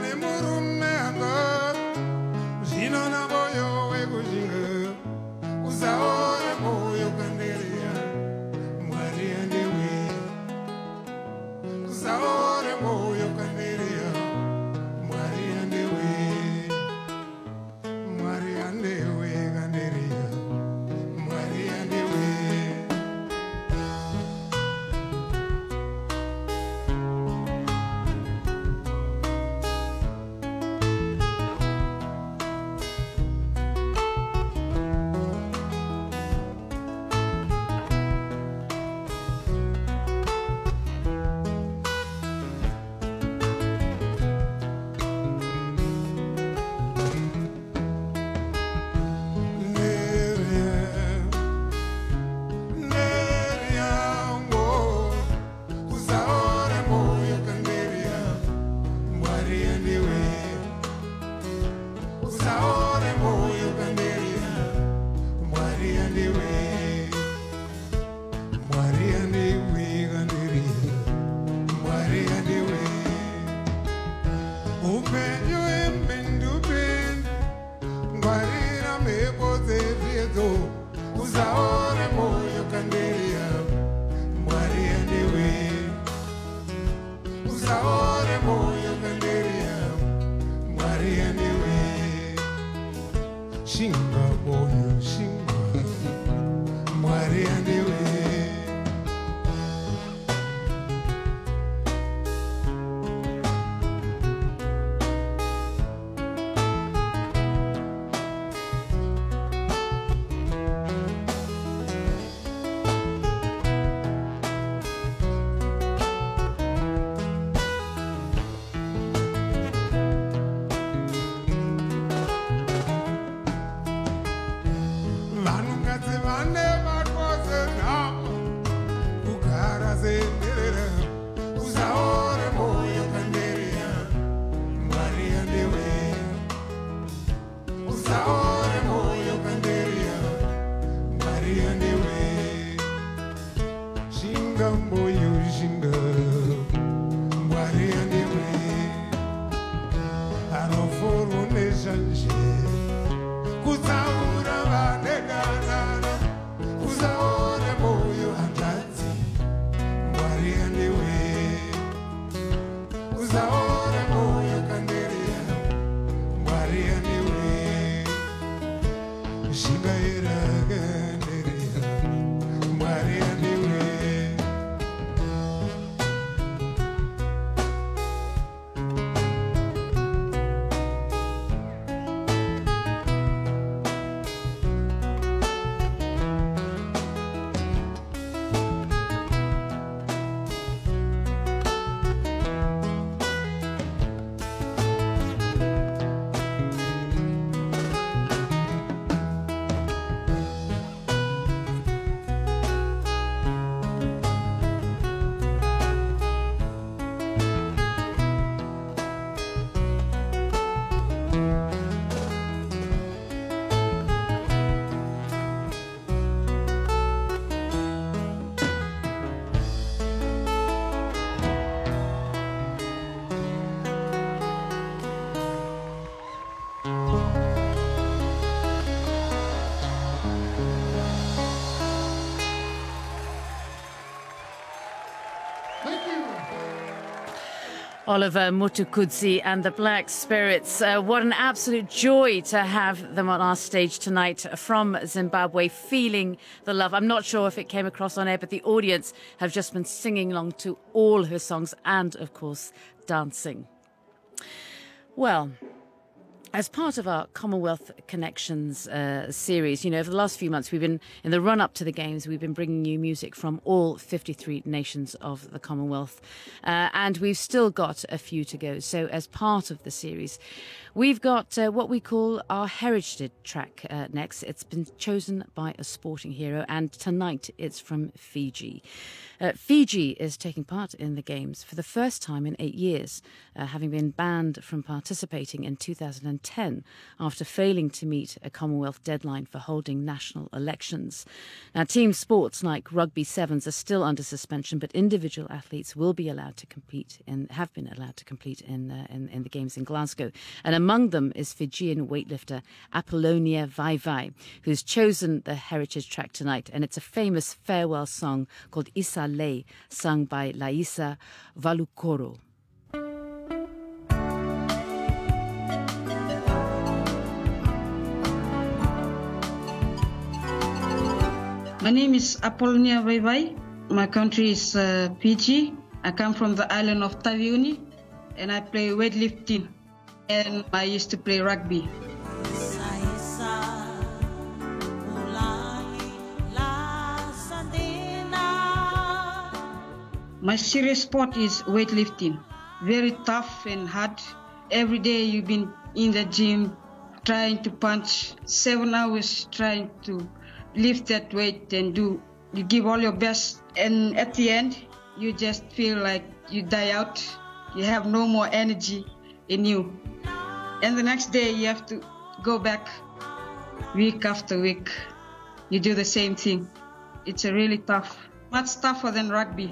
Speaker 8: Oliver Mutukudzi and the Black Spirits. What an absolute joy to have them on our stage tonight from Zimbabwe, feeling the love. I'm not sure if it came across on air, but the audience have just been singing along to all her songs and, of course, dancing. Well, as part of our Commonwealth Connections series, you know, for the last few months, we've been, in the run-up to the Games, we've been bringing you music from all 53 nations of the Commonwealth. And we've still got a few to go. So as part of the series, we've got what we call our Heritage track next. It's been chosen by a sporting hero, and tonight it's from Fiji. Fiji is taking part in the Games for the first time in 8 years, having been banned from participating in 2010 2010 after failing to meet a Commonwealth deadline for holding national elections. Now, team sports like rugby sevens are still under suspension, but individual athletes will be allowed to compete and have been allowed to compete in the games in Glasgow. And among them is Fijian weightlifter Apollonia Vaivai, who's chosen the heritage track tonight. And it's a famous farewell song called Isa Lei, sung by Laisa Valukoro.
Speaker 17: My name is Apollonia Vaivai. My country is Fiji. I come from the island of Taveuni, and I play weightlifting. And I used to play rugby. My serious sport is weightlifting. Very tough and hard. Every day you've been in the gym trying to punch 7 hours, trying to lift that weight and you give all your best. And at the end, you just feel like you die out. You have no more energy in you. And the next day you have to go back week after week. You do the same thing. It's a really tough, much tougher than rugby.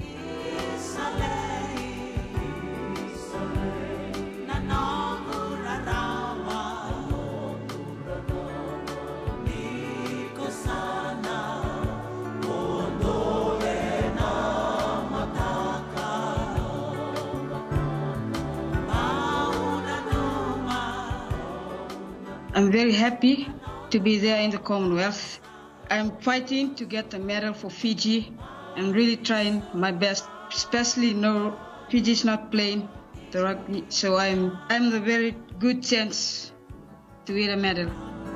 Speaker 17: I'm very happy to be there in the Commonwealth. I'm fighting to get a medal for Fiji and really trying my best, especially Fiji's not playing the rugby, so I'm the very good chance to win a medal.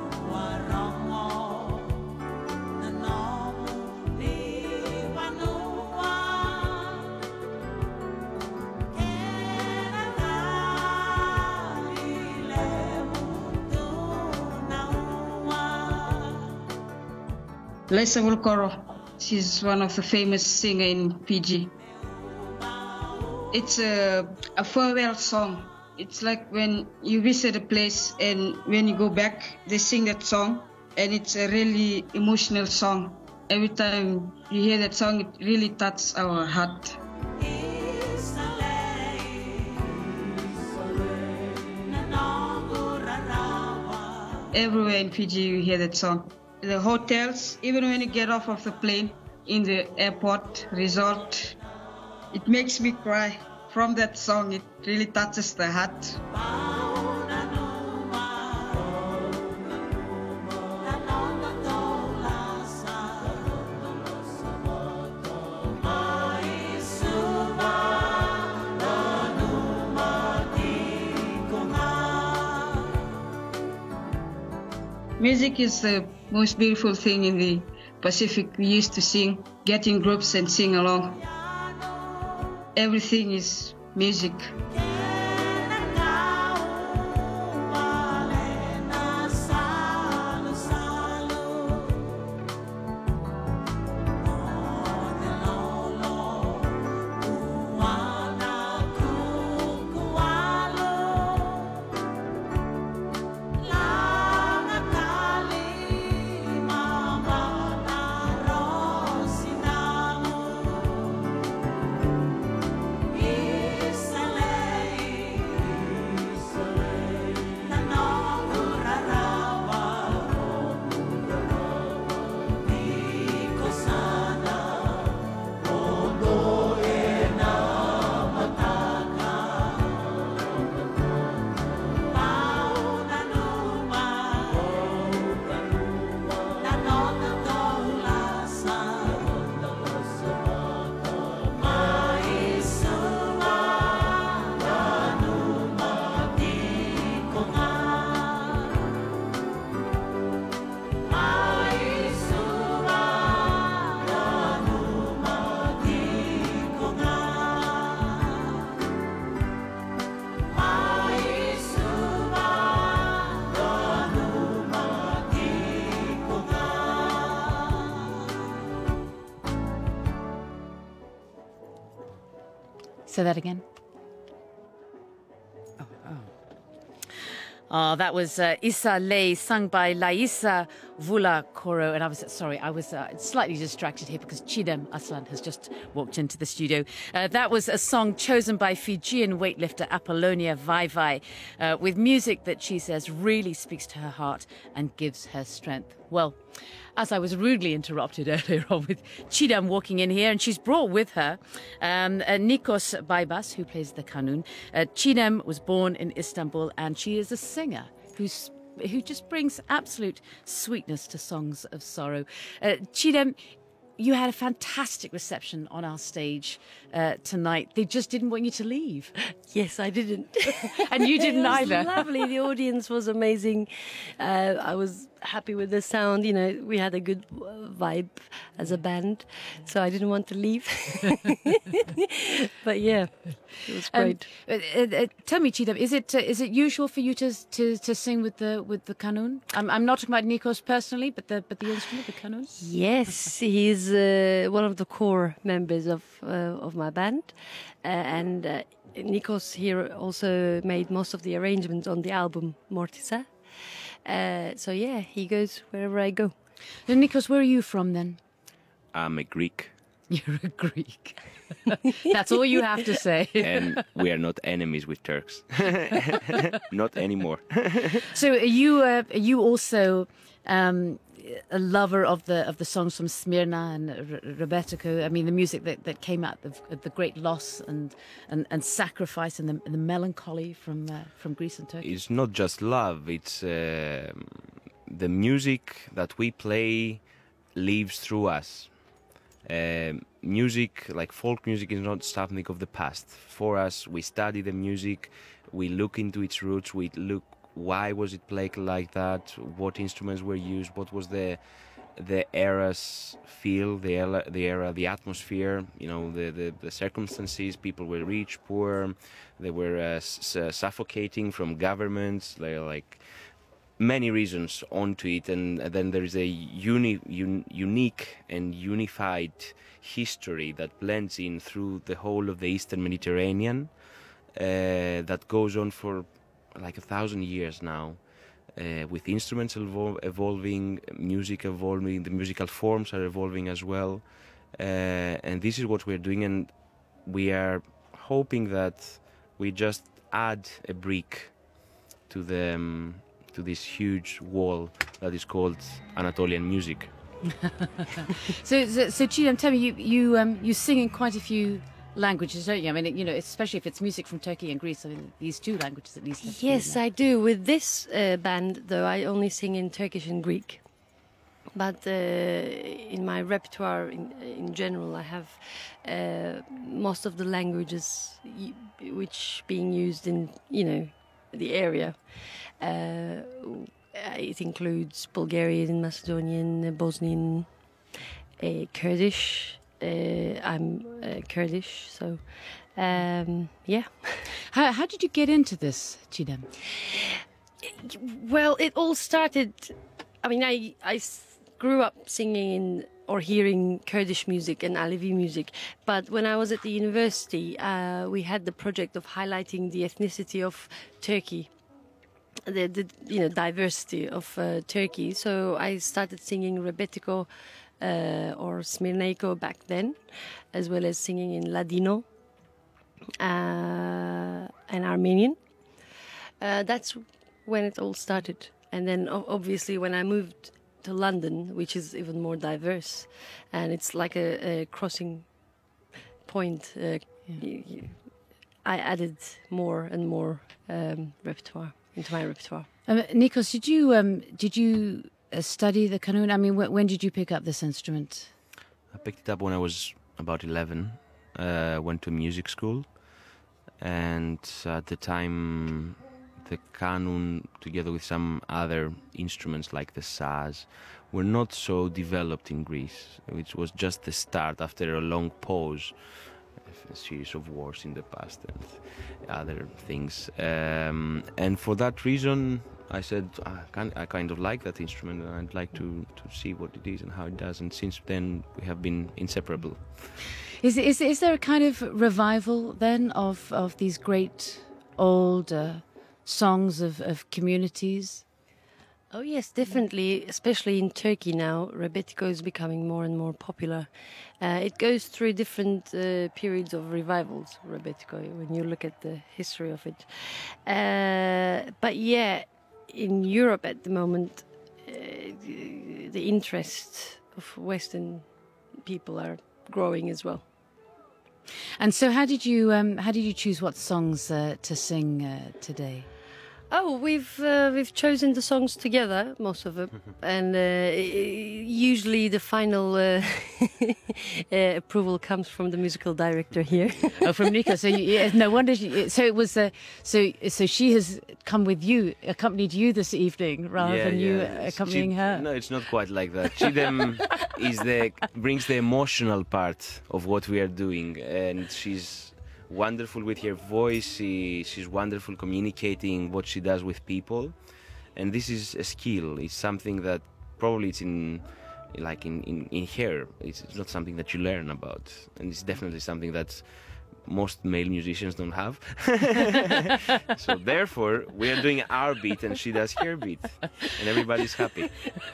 Speaker 17: Laisa Valukoro, she's one of the famous singers in Fiji. It's a farewell song. It's like when you visit a place and when you go back, they sing that song, and it's a really emotional song. Every time you hear that song, it really touches our heart. Everywhere in Fiji you hear that song. The hotels, even when you get off of the plane, in the airport, resort, it makes me cry. From that song, it really touches the heart. Music is the most beautiful thing in the Pacific. We used to sing, get in groups and sing along. Everything is music.
Speaker 8: Say that again. Oh, that was Issa Lay, sung by Laisa Vula Koro. And I was slightly distracted here because Chidem Aslan has just walked into the studio. That was a song chosen by Fijian weightlifter Apollonia Vaivai with music that she says really speaks to her heart and gives her strength. Well, as I was rudely interrupted earlier on with Chidem walking in here, and she's brought with her Nikos Baibas, who plays the kanun. Chidem was born in Istanbul, and she is a singer who just brings absolute sweetness to songs of sorrow. Chidem, you had a fantastic reception on our stage tonight. They just didn't want you to leave.
Speaker 18: Yes, I didn't.
Speaker 8: And you didn't either.
Speaker 18: It was lovely. The audience was amazing. I was happy with the sound. You know, we had a good vibe as a band, so I didn't want to leave. But yeah, it was great.
Speaker 8: Tell me, Chidem, is it usual for you to sing with the kanun? I'm not talking about Nikos personally, but the instrument, the kanun.
Speaker 18: Yes, he's one of the core members of my band, and Nikos here also made most of the arrangements on the album Mortisa. So yeah, he goes wherever I go.
Speaker 8: And Nikos, where are you from then?
Speaker 19: I'm a Greek.
Speaker 8: You're a Greek. That's all you have to say.
Speaker 19: And we are not enemies with Turks. Not anymore.
Speaker 8: So are you also a lover of the songs from Smyrna and Rebetiko? I mean, the music that came out of the great loss and sacrifice and the melancholy from Greece and Turkey.
Speaker 19: It's not just love. It's the music that we play lives through us. Music, like folk music, is not something of the past. For us, we study the music, we look into its roots, we look why was it played like that, what instruments were used, what was the era's feel, the era, the atmosphere, you know, the circumstances. People were rich, poor, they were suffocating from governments, like many reasons onto it, and then there is a unique and unified history that blends in through the whole of the Eastern Mediterranean that goes on for like 1,000 years now, with instruments evolving, music evolving, the musical forms are evolving as well, and this is what we're doing, and we are hoping that we just add a brick to this huge wall that is called Anatolian music.
Speaker 8: So Chidem, tell me, you sing in quite a few languages, don't you? I mean, you know, especially if it's music from Turkey and Greece. I mean, these two languages at least.
Speaker 18: Yes, I do. With this band, though, I only sing in Turkish and Greek. But in my repertoire, in general, I have most of the languages which being used in, you know, the area. It includes Bulgarian, Macedonian, Bosnian, Kurdish. I'm Kurdish, so yeah.
Speaker 8: How did you get into this, Chidem?
Speaker 18: Well, it all started. I mean, I grew up singing or hearing Kurdish music and Alevi music, but when I was at the university, we had the project of highlighting the ethnicity of Turkey. The diversity of Turkey. So I started singing Rebetiko or Smirneiko back then, as well as singing in Ladino and Armenian. That's when it all started. And then obviously when I moved to London, which is even more diverse, and it's like a crossing point, I added more and more repertoire into my repertoire.
Speaker 8: Nikos, did you study the kanun? I mean, when did you pick up this instrument?
Speaker 19: I picked it up when I was about 11. Went to music school, and at the time, the kanun, together with some other instruments like the saz, were not so developed in Greece. It was just the start after a long pause. A series of wars in the past and other things, and for that reason I said I kind of like that instrument and I'd like to see what it is and how it does, and since then we have been inseparable.
Speaker 8: Is there a kind of revival then of these great old songs of communities?
Speaker 18: Oh yes, definitely. Especially in Turkey now, Rebetiko is becoming more and more popular. It goes through different periods of revivals, Rebetiko, when you look at the history of it. But yeah, in Europe at the moment, the interest of Western people are growing as well.
Speaker 8: And so, how did you choose what songs to sing today?
Speaker 18: Oh, we've chosen the songs together, most of them, and usually the final approval comes from the musical director here.
Speaker 8: Oh, from Nico. So no wonder. So it was. So she has come with you, accompanied you this evening, rather than you accompanying her.
Speaker 19: No, it's not quite like that. She brings the emotional part of what we are doing, and she's wonderful with her voice. She's wonderful communicating what she does with people, and this is a skill. It's something that probably it's in her. It's not something that you learn about, and it's definitely something that most male musicians don't have. So therefore, we are doing our beat, and she does her beat, and everybody's happy.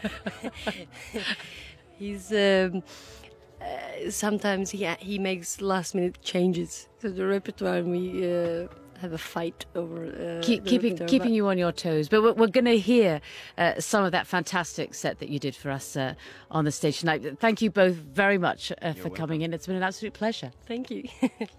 Speaker 18: He's. Sometimes he makes last minute changes to the repertoire, and we have a fight over
Speaker 8: keeping you on your toes. But we're going to hear some of that fantastic set that you did for us on the stage tonight. Thank you both very much for coming in. It's been an absolute pleasure.
Speaker 18: Thank you.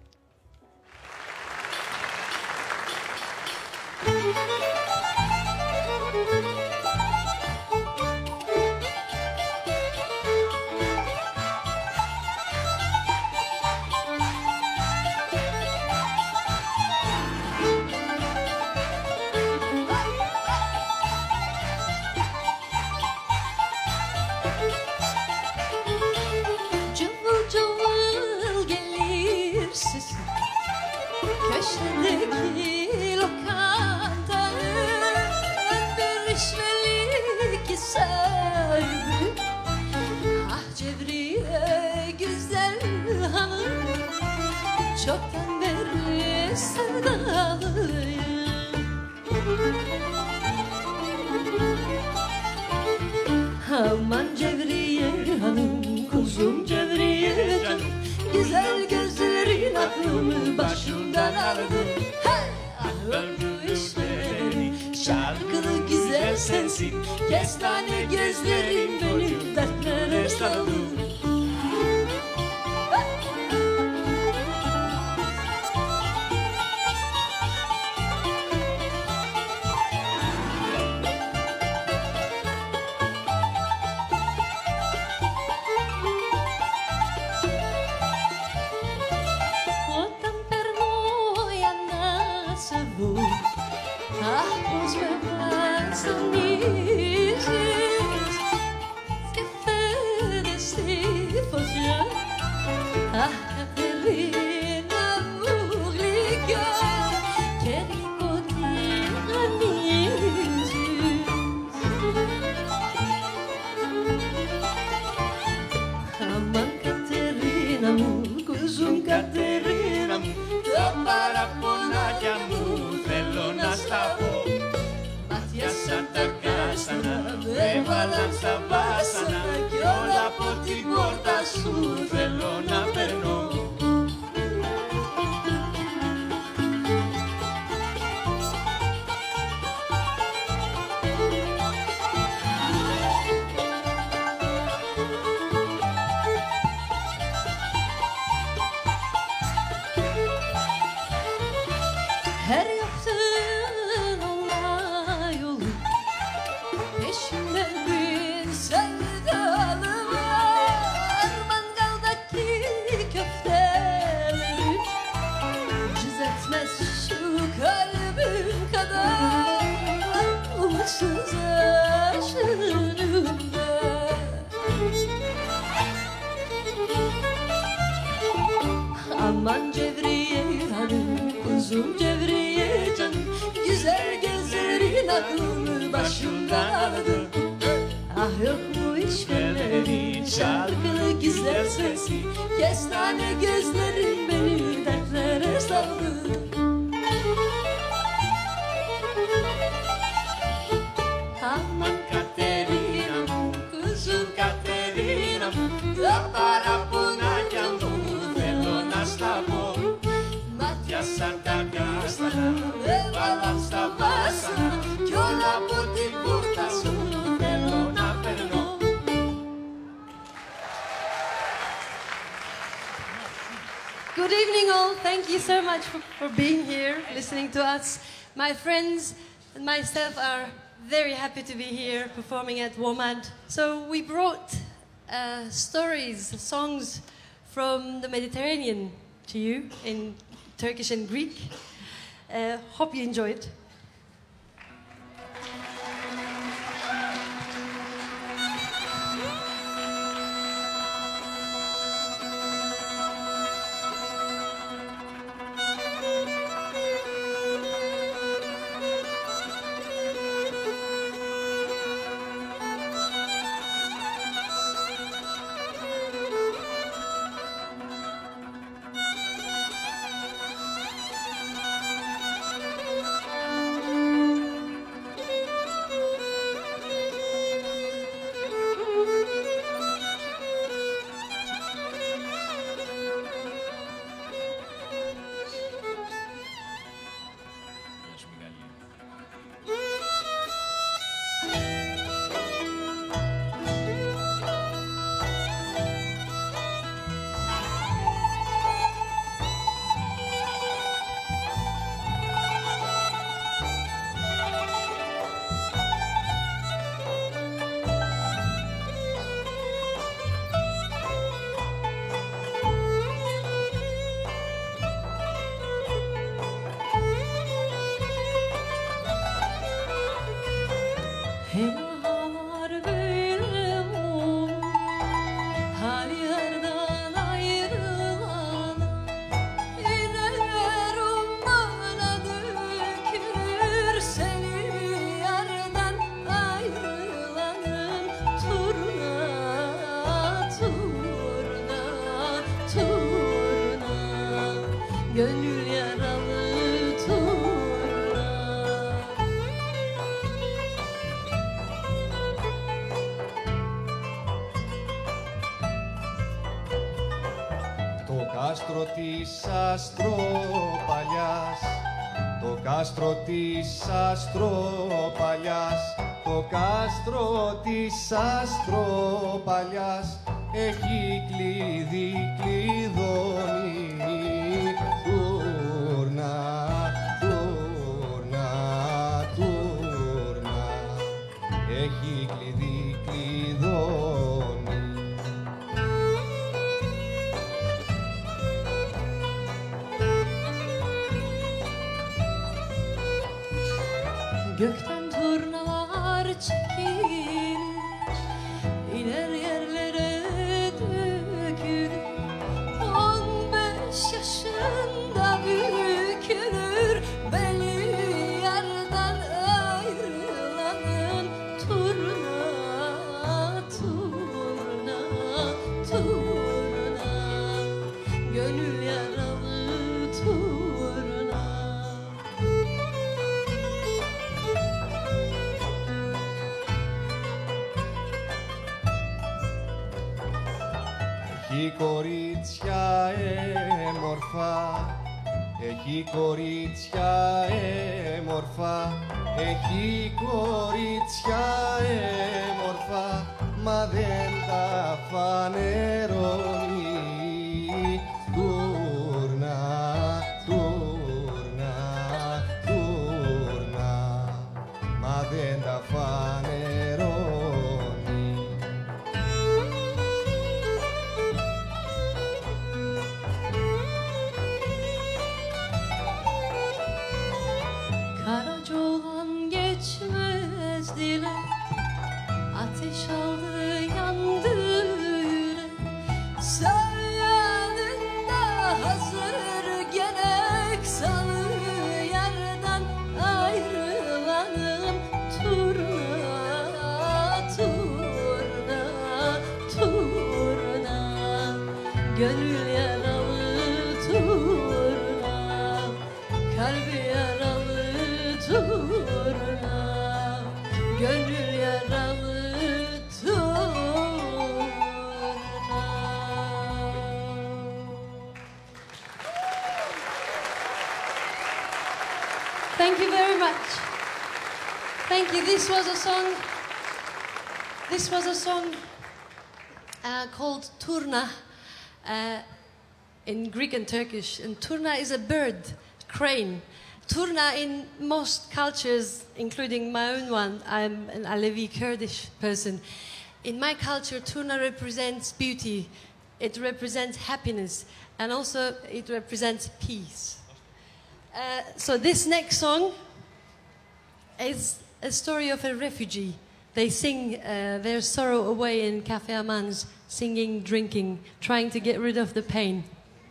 Speaker 14: Köşedeki lokanta bir işvelik sahibi Ah Cevriye güzel hanım Çoktan beri sevdalıyım Aman Cevriye hanım Kuzum Cevriye canım Güzel gözlerin aklımı başımdan aldı Hey! Ah öldü işleri Şarkılı güzel sensin Kestane gözlerin beni dertlere saldı
Speaker 3: Έβαλαν στα βάσανα κι όλα από την πόρτα σου θέλω να περνώ
Speaker 14: Her yaptığın olay olur Peşinde bir sevdalı var Mangaldaki köfteleri Cız etmez şu kalbim kadar Umutsuz aşığım Aman Cevriye hanım Kuzum Cevriye canım Güzel gözlerin aklımı başımdan aldı Ah yok mu işveleri Şarkılı güzel sesi Kestane gözlerin beni dertlere saldı
Speaker 18: Good evening, all. Thank you so much for being here, listening to us. My friends and myself are very happy to be here performing at WOMAD. So we brought stories, songs from the Mediterranean to you in Turkish and Greek. Hope you enjoyed.
Speaker 3: κάστρο της Αστροπαλιάς, το κάστρο της Αστροπαλιάς, το κάστρο της Αστροπαλιάς έχει κλειδί κλειδώνει. Τούρνα, τούρνα, τούρνα, έχει κλειδί κλειδώνει.
Speaker 14: Gökten turnalar çekilir, iner yerlere dökülür. 15 yaşında bükülür, beli yerden ayrılanın. Turna, turna, turna, gönül yaralı turna.
Speaker 3: Έχει κορίτσια έμορφα, έχει κορίτσια έμορφα, έχει κορίτσια έμορφα, μα δεν τα φανερώνει. Τούρνα, τούρνα, τούρνα, μα δεν τα φανερώνει.
Speaker 14: Karacaoğlan geçmez dile, ateş aldı yandı yürek. Söyledin de hazır gerek, salı yerden ayrılanım. Turna, turna, turna, gönül yaralı turna, kalbi yaralı turna, gönül yaralı turna. Thank you very much. Thank you. This was a song called Turna.
Speaker 18: in Greek and Turkish, and turna is a bird, crane. Turna in most cultures, including my own one, I'm an Alevi Kurdish person. In my culture, turna represents beauty, it represents happiness, and also it represents peace. So this next song is a story of a refugee. They sing their sorrow away in Cafe Amans, singing, drinking, trying to get rid of the pain.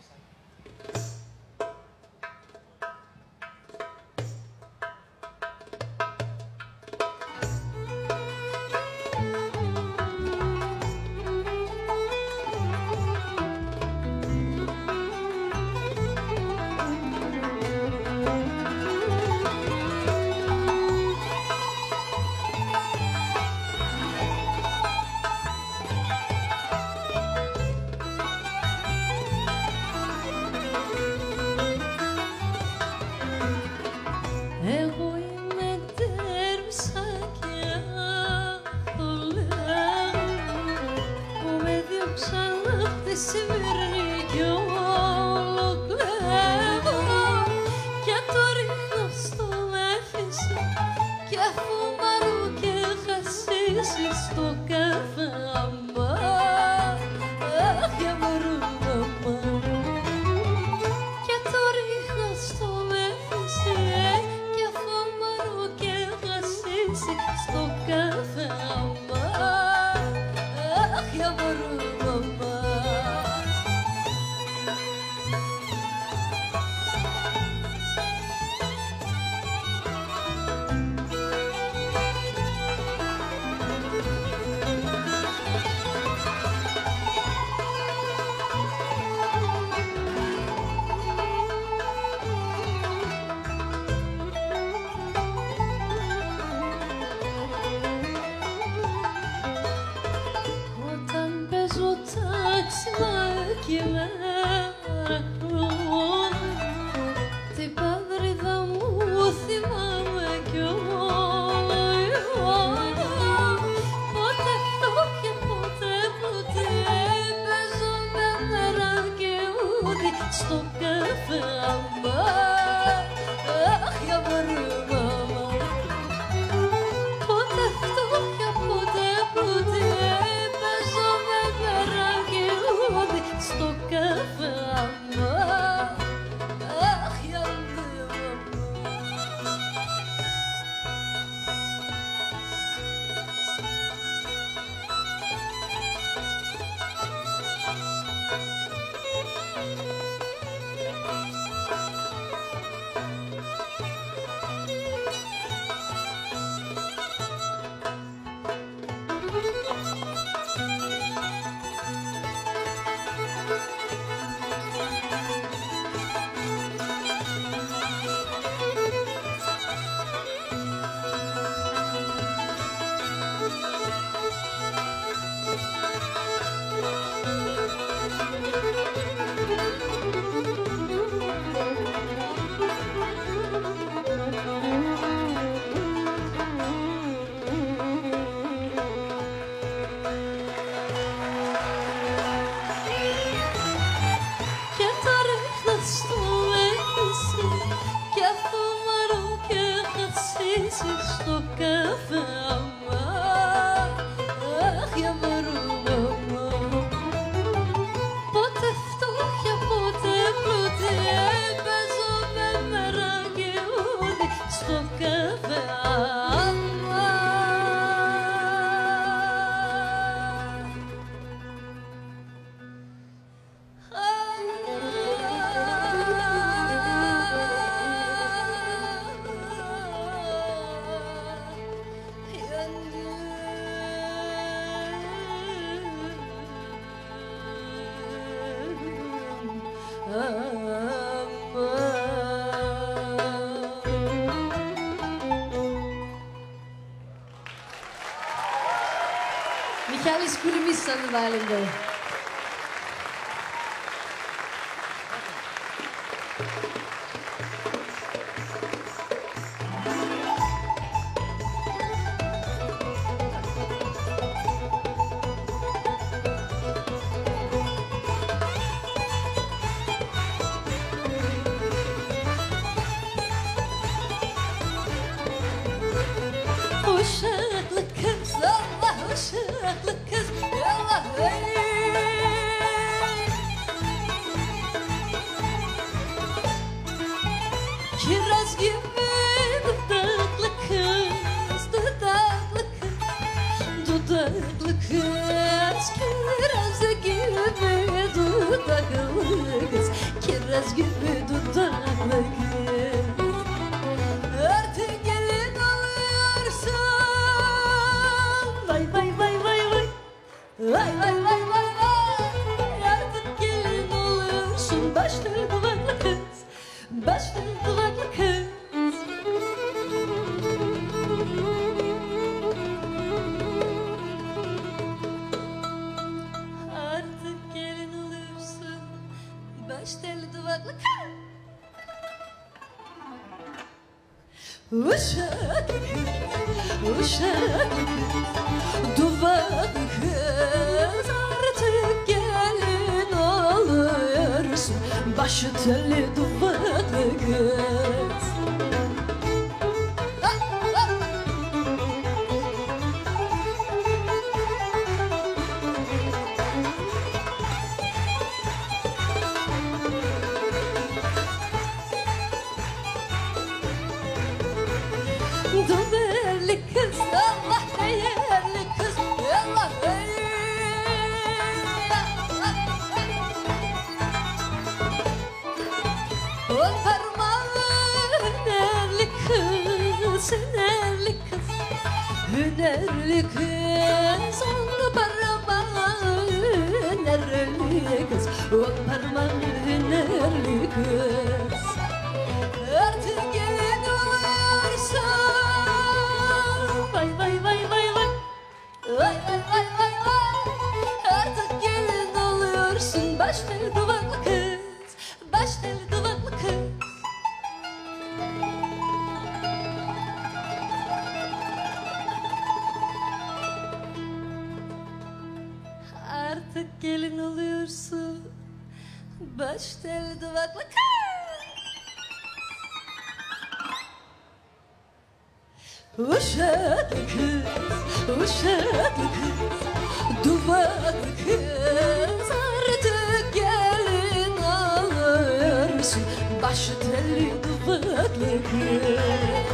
Speaker 18: Michalis Koulimis on the violin there.
Speaker 14: Uşak kız, duvaklı kız, artık gelin oluyorsun. Başı telli duvaklı kız. Duvarlı kız, Allah değerli kız, Allah o parmağın hünerli kız, hünerli kız, hünerli kız, o parmağın hünerli kız, o parmağın hünerli kız. Artık gelin oluyorsun. Vay vay vay vay vay. Vay vay vay vay vay. Artık gelin oluyorsun. Baş teli duvaklı kız, baş teli duvaklı kız. Artık gelin oluyorsun. Baş teli duvaklı kız. Uşaklı kız, uşaklı kız, duvaklı kız, artık gelin oluyorsun. Başı telli duvaklı kız.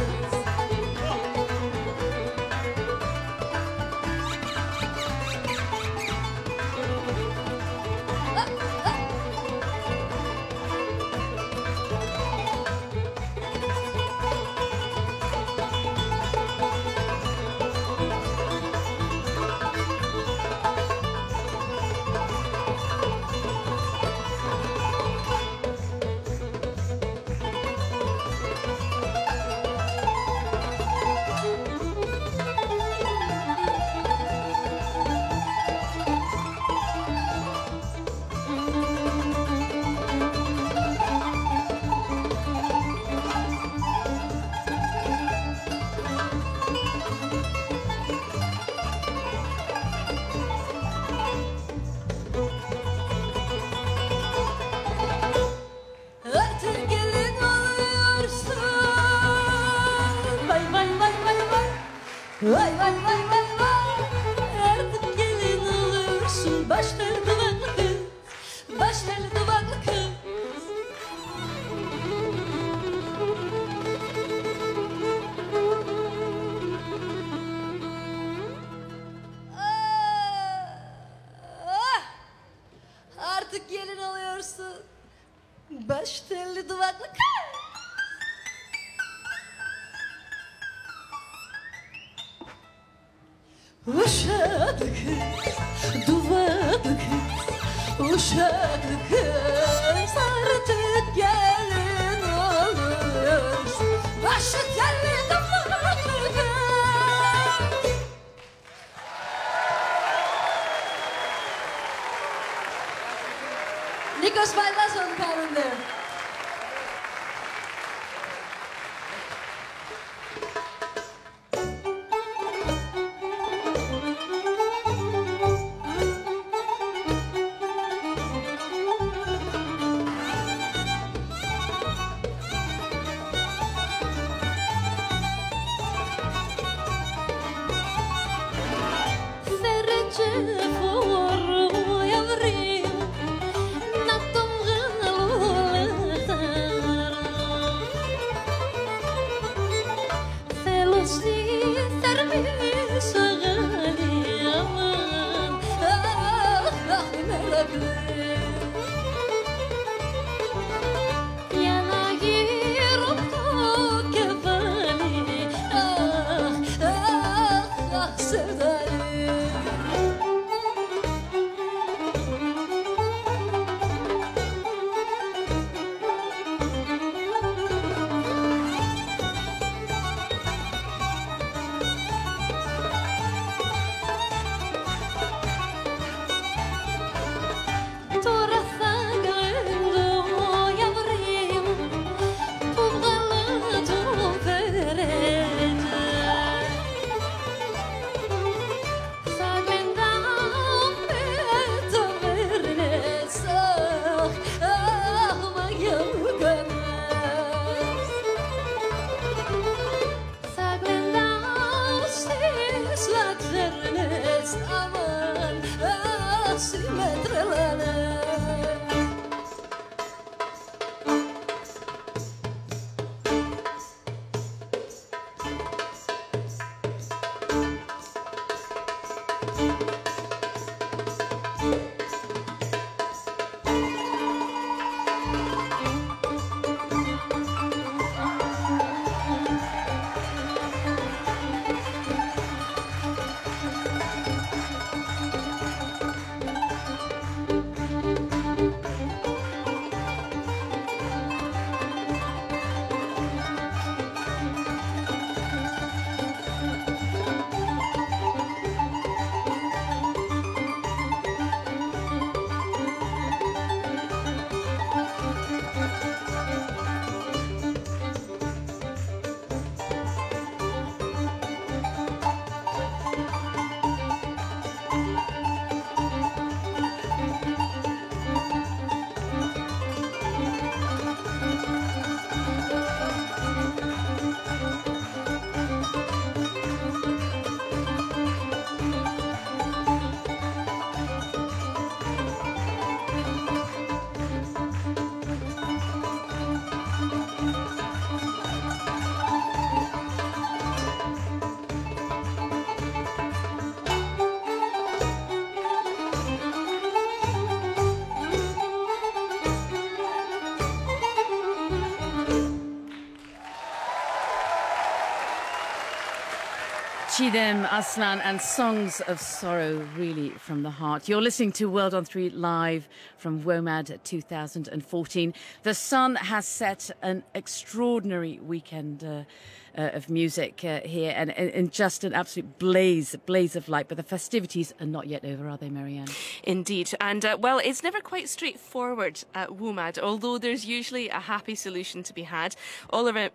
Speaker 14: Artık gelin oluyorsun. Vay vay vay vay vay. Vay vay vay vay vay. Artık gelin oluyorsun. Baş teli duvaklı kız, baş teli duvaklı kız. Artık gelin oluyorsun. Baş telli duvaklı kız. Uşaklı kız, duvaklı kız, uşaklı kız, artık gelin oluyorsun. Başı telli duvaklı kız. Nikos Valdas on calendar. yalanı.
Speaker 8: Chidem Aslan and Songs of Sorrow, really from the heart. You're listening to World on 3 live from WOMAD 2014. The sun has set, an extraordinary weekend of music here, and just an absolute blaze of light. But the festivities are not yet over, are they, Marianne?
Speaker 7: Indeed. And, well, it's never quite straightforward at WOMAD, although there's usually a happy solution to be had. Oliver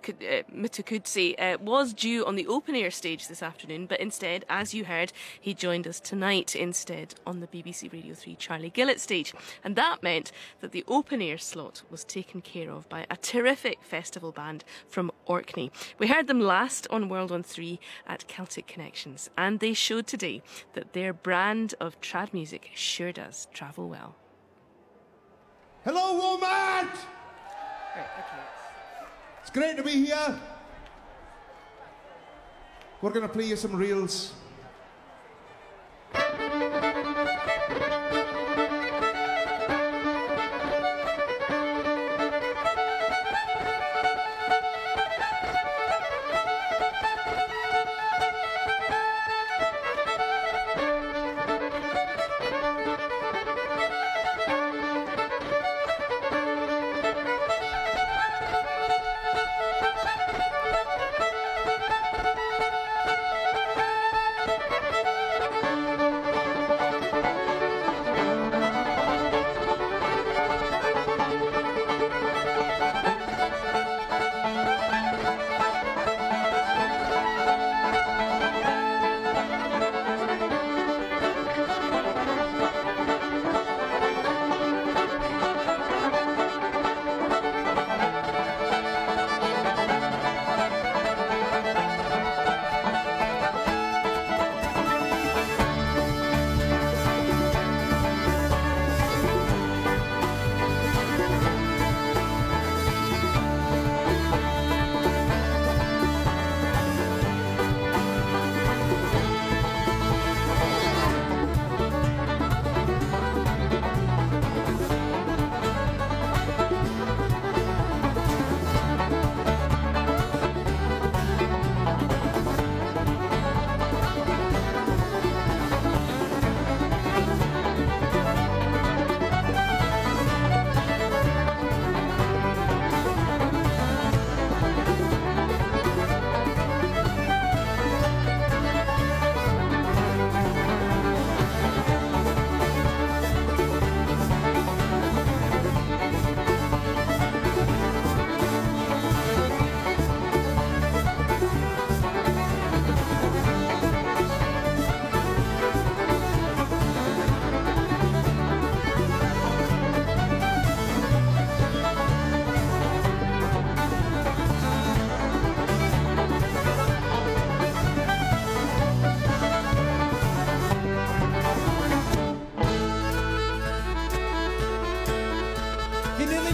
Speaker 7: Mtukudzi was due on the open-air stage this afternoon, but instead, as you heard, he joined us tonight instead on the BBC Radio 3 Charlie Gillett stage. And that meant that the open-air slot was taken care of by a terrific festival band from Orkney. We heard them last on World on 3 at Celtic Connections, and they showed today that their brand of trad music sure does travel well.
Speaker 3: Hello, WOMAD!
Speaker 8: Right, okay.
Speaker 3: It's great to be here. We're going to play you some reels.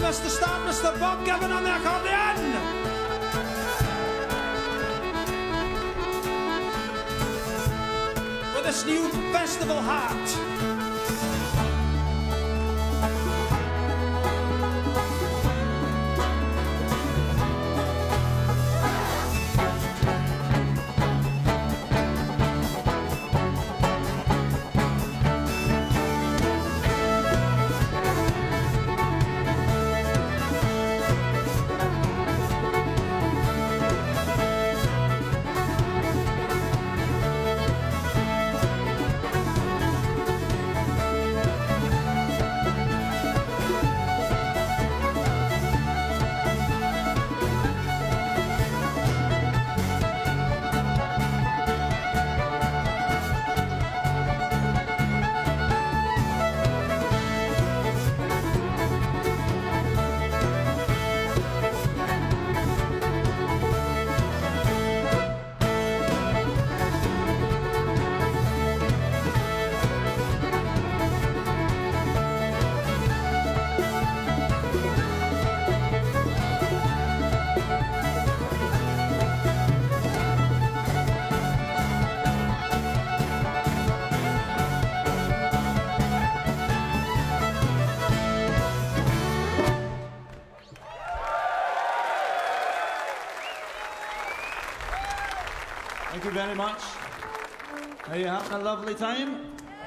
Speaker 20: Mr. Stott, Mr. Bob Gibbon on the accordion. With this new festival hat.
Speaker 21: Thank you very much. Are you having a lovely time?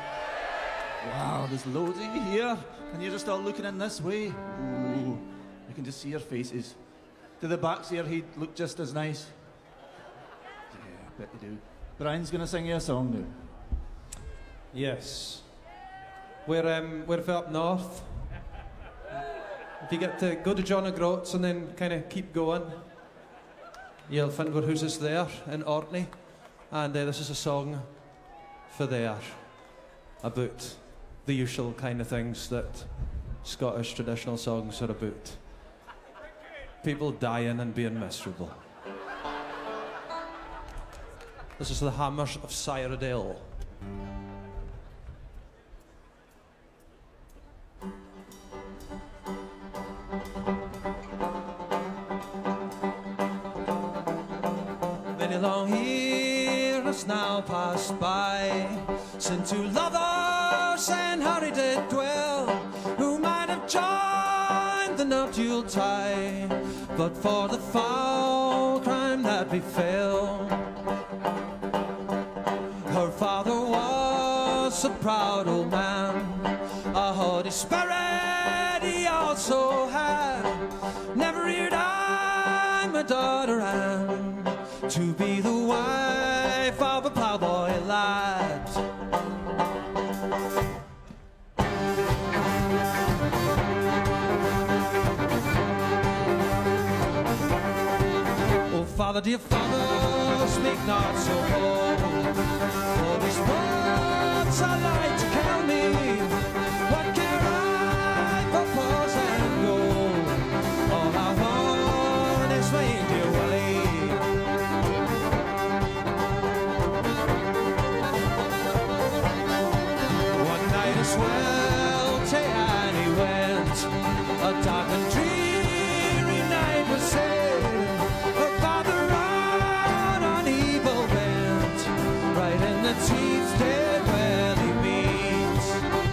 Speaker 21: Wow, there's loads of you here, and you're just all looking in this way. Ooh, I can just see your faces. Do the backs of your head look just as nice? Yeah, I bet they do. Brian's going to sing you a song now.
Speaker 20: Yes. We're from up north. If you get to go to John O'Groats and then kind of keep going, you'll find where houses there in Orkney, and this is a song for there about the usual kind of things that Scottish traditional songs are about. People dying and being miserable. This is the Hammers of Siredale. Many long years now passed by since two lovers in Harry did dwell, who might have joined the nuptial tie, but for the foul crime that befell. Her father was a proud old man, a haughty spirit he also had. Never reared I my daughter Anne to be the wife of a ploughboy lad. Oh, father, dear father, speak not so bold, for these words are like to kill me. What care I for pearls and gold? All I want is reindeer Willie. One night as well to Annie went, a dark and dreary night was said. Her father on evil bent, right in the teeth dead where he meets.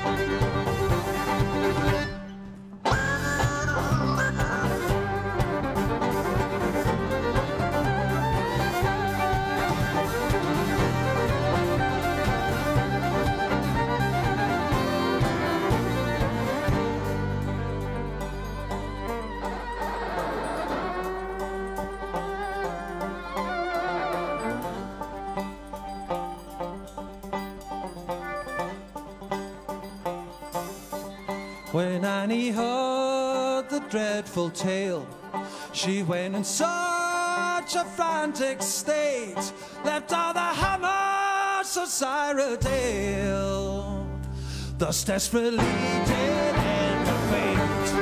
Speaker 20: When Annie heard the dreadful tale, she went in such a frantic state, left all the hammers of Siredale, thus desperately did end her fate.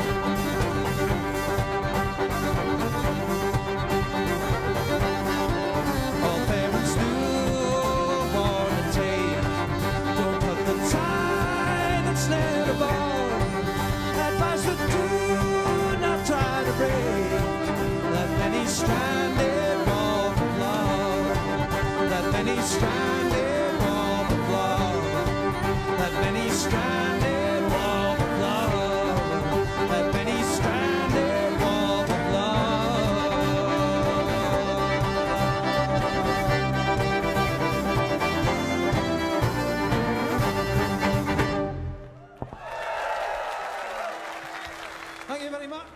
Speaker 20: All parents knew a warning tale, don't put the tie that's nailed above. Advice would do
Speaker 3: many-stranded web of love, that many-stranded web of love, that many-stranded web of love. Thank you very much.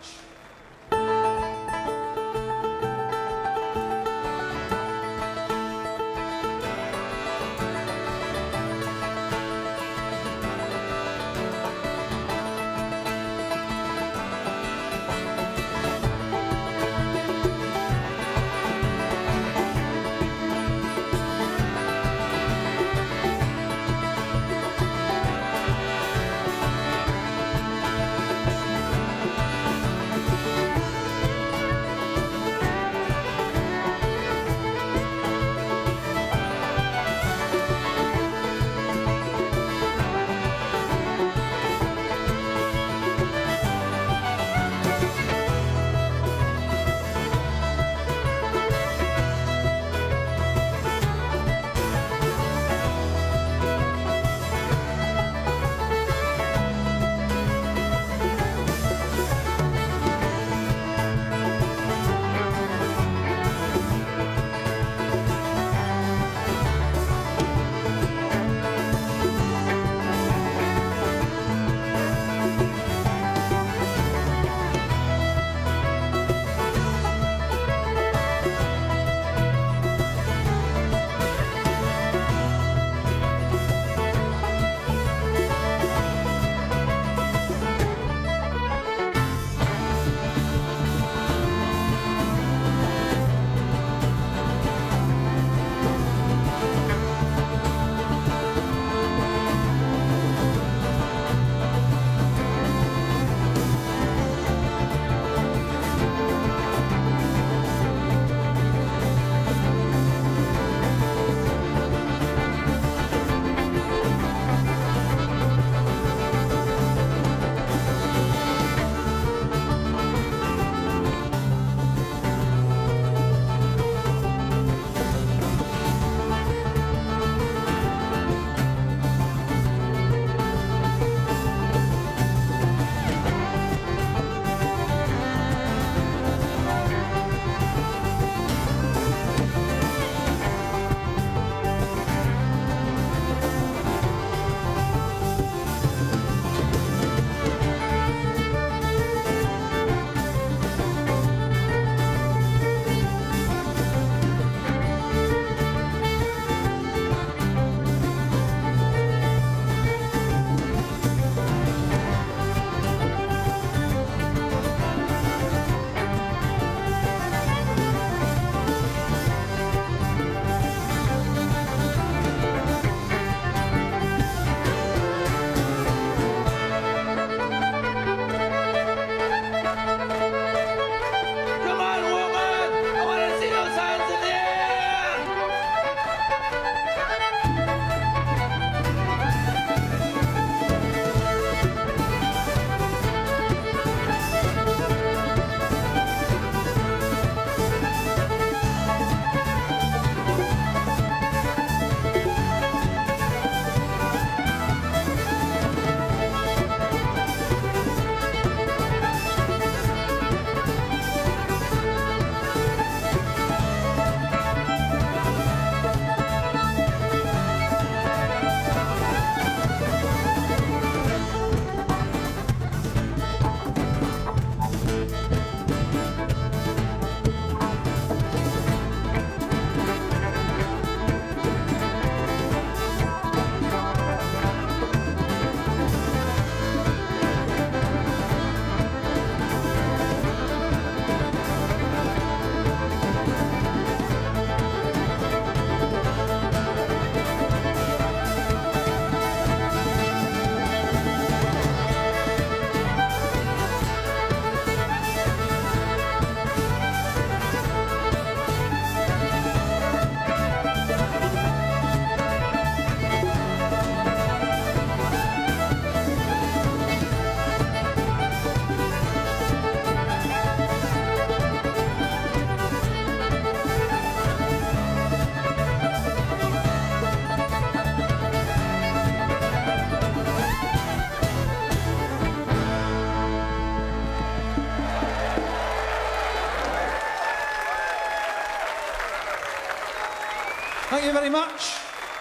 Speaker 20: Thank you very much.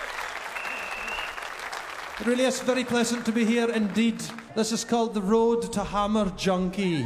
Speaker 20: It really is very pleasant to be here indeed. This is called The Road to Hammer Junkie.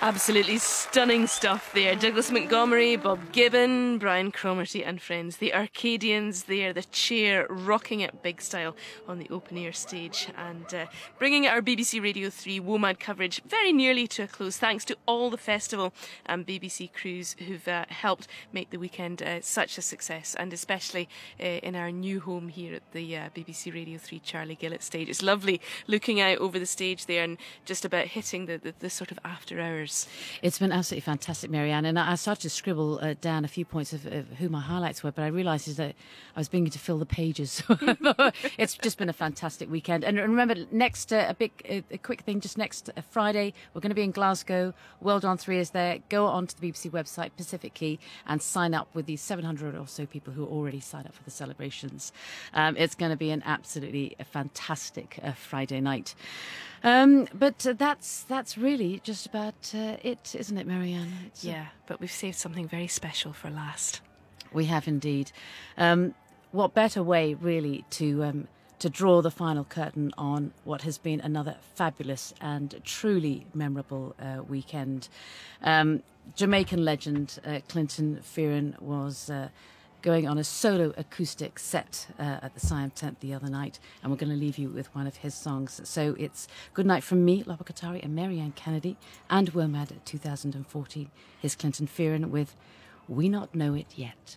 Speaker 7: Absolutely stunning stuff there. Douglas Montgomery, Bob Gibbon, Brian Cromarty and friends. The Arcadians there, the Chair, rocking it big style on the open air stage and bringing our BBC Radio 3 WOMAD coverage very nearly to a close. Thanks to all the festival and BBC crews who've helped make the weekend such a success, and especially in our new home here at the BBC Radio 3 Charlie Gillett stage. It's lovely looking out over the stage there and just about hitting the sort of after hours.
Speaker 8: It's been absolutely fantastic, Marianne. And I started to scribble down a few points of who my highlights were, but I realised that I was beginning to fill the pages. It's just been a fantastic weekend. And remember, next a quick thing, just next Friday, we're going to be in Glasgow. World on 3 is there. Go onto the BBC website, Pacific Key, and sign up with these 700 or so people who already signed up for the celebrations. It's going to be an absolutely fantastic Friday night. But that's really just about it, isn't it, Marianne?
Speaker 7: But we've saved something very special for last.
Speaker 8: We have indeed. What better way, really, to draw the final curtain on what has been another fabulous and truly memorable weekend. Jamaican legend Clinton Fearon was going on a solo acoustic set at the Siam Tent the other night, and we're going to leave you with one of his songs. So it's Good Night from me, Lapa Katari and Marianne Kennedy, and WOMAD 2014. Here's Clinton Fearon with We Not Know It Yet.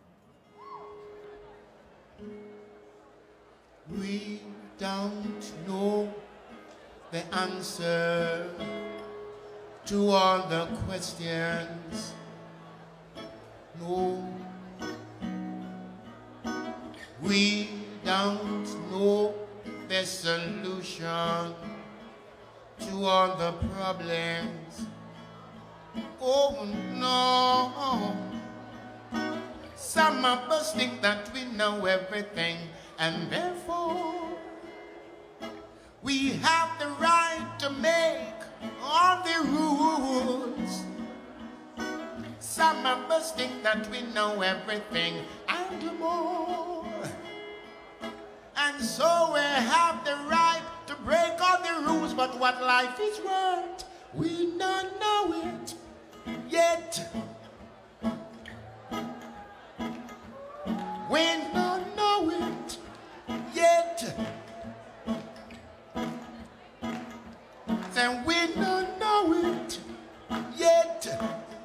Speaker 12: We don't know the answer to all the questions. No. We don't know the solution to all the problems. Oh no. Some of us think that we know everything, and therefore we have the right to make all the rules. Some of us think that we know everything and more. And so we have the right to break all the rules, but what life is worth, we don't know it yet. We don't know it yet. Then we don't know it yet.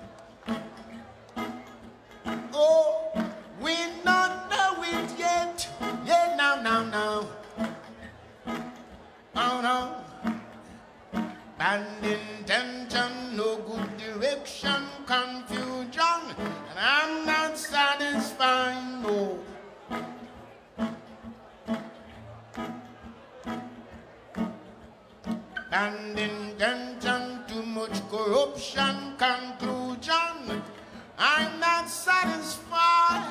Speaker 12: Oh, we don't know it yet. Yeah, no. Oh no. Bad intention, no good direction, confusion, and I'm not satisfied, no. Bad intention, too much corruption, conclusion, I'm not satisfied.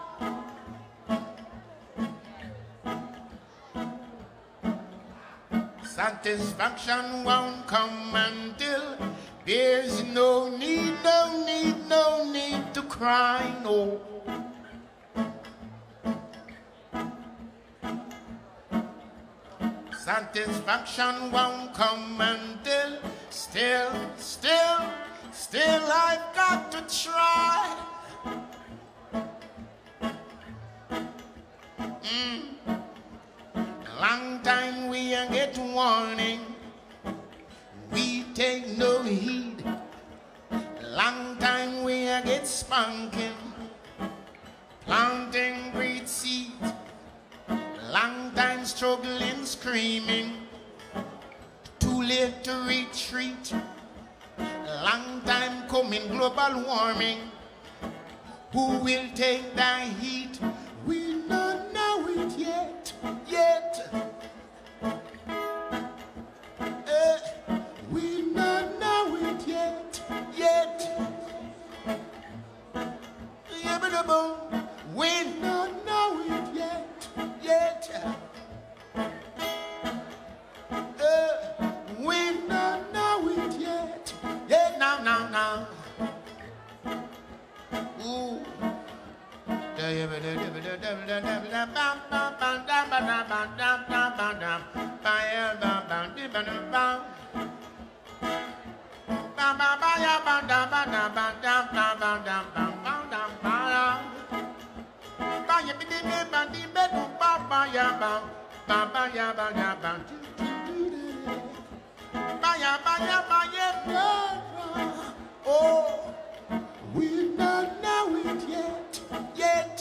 Speaker 12: Satisfaction won't come until there's no need to cry, no. Satisfaction won't come until still I've got to try. Long time we get warning, we take no heed. Long time we get spanking, planting great seeds. Long time struggling, screaming, too late to retreat. Long time coming, global warming. Who will take the heat? We don't know it yet. We don't know it yet. Yeah, but we don't know it yet. We don't know it yet. Yeah, now. Ooh. Oh, we don't know it yet.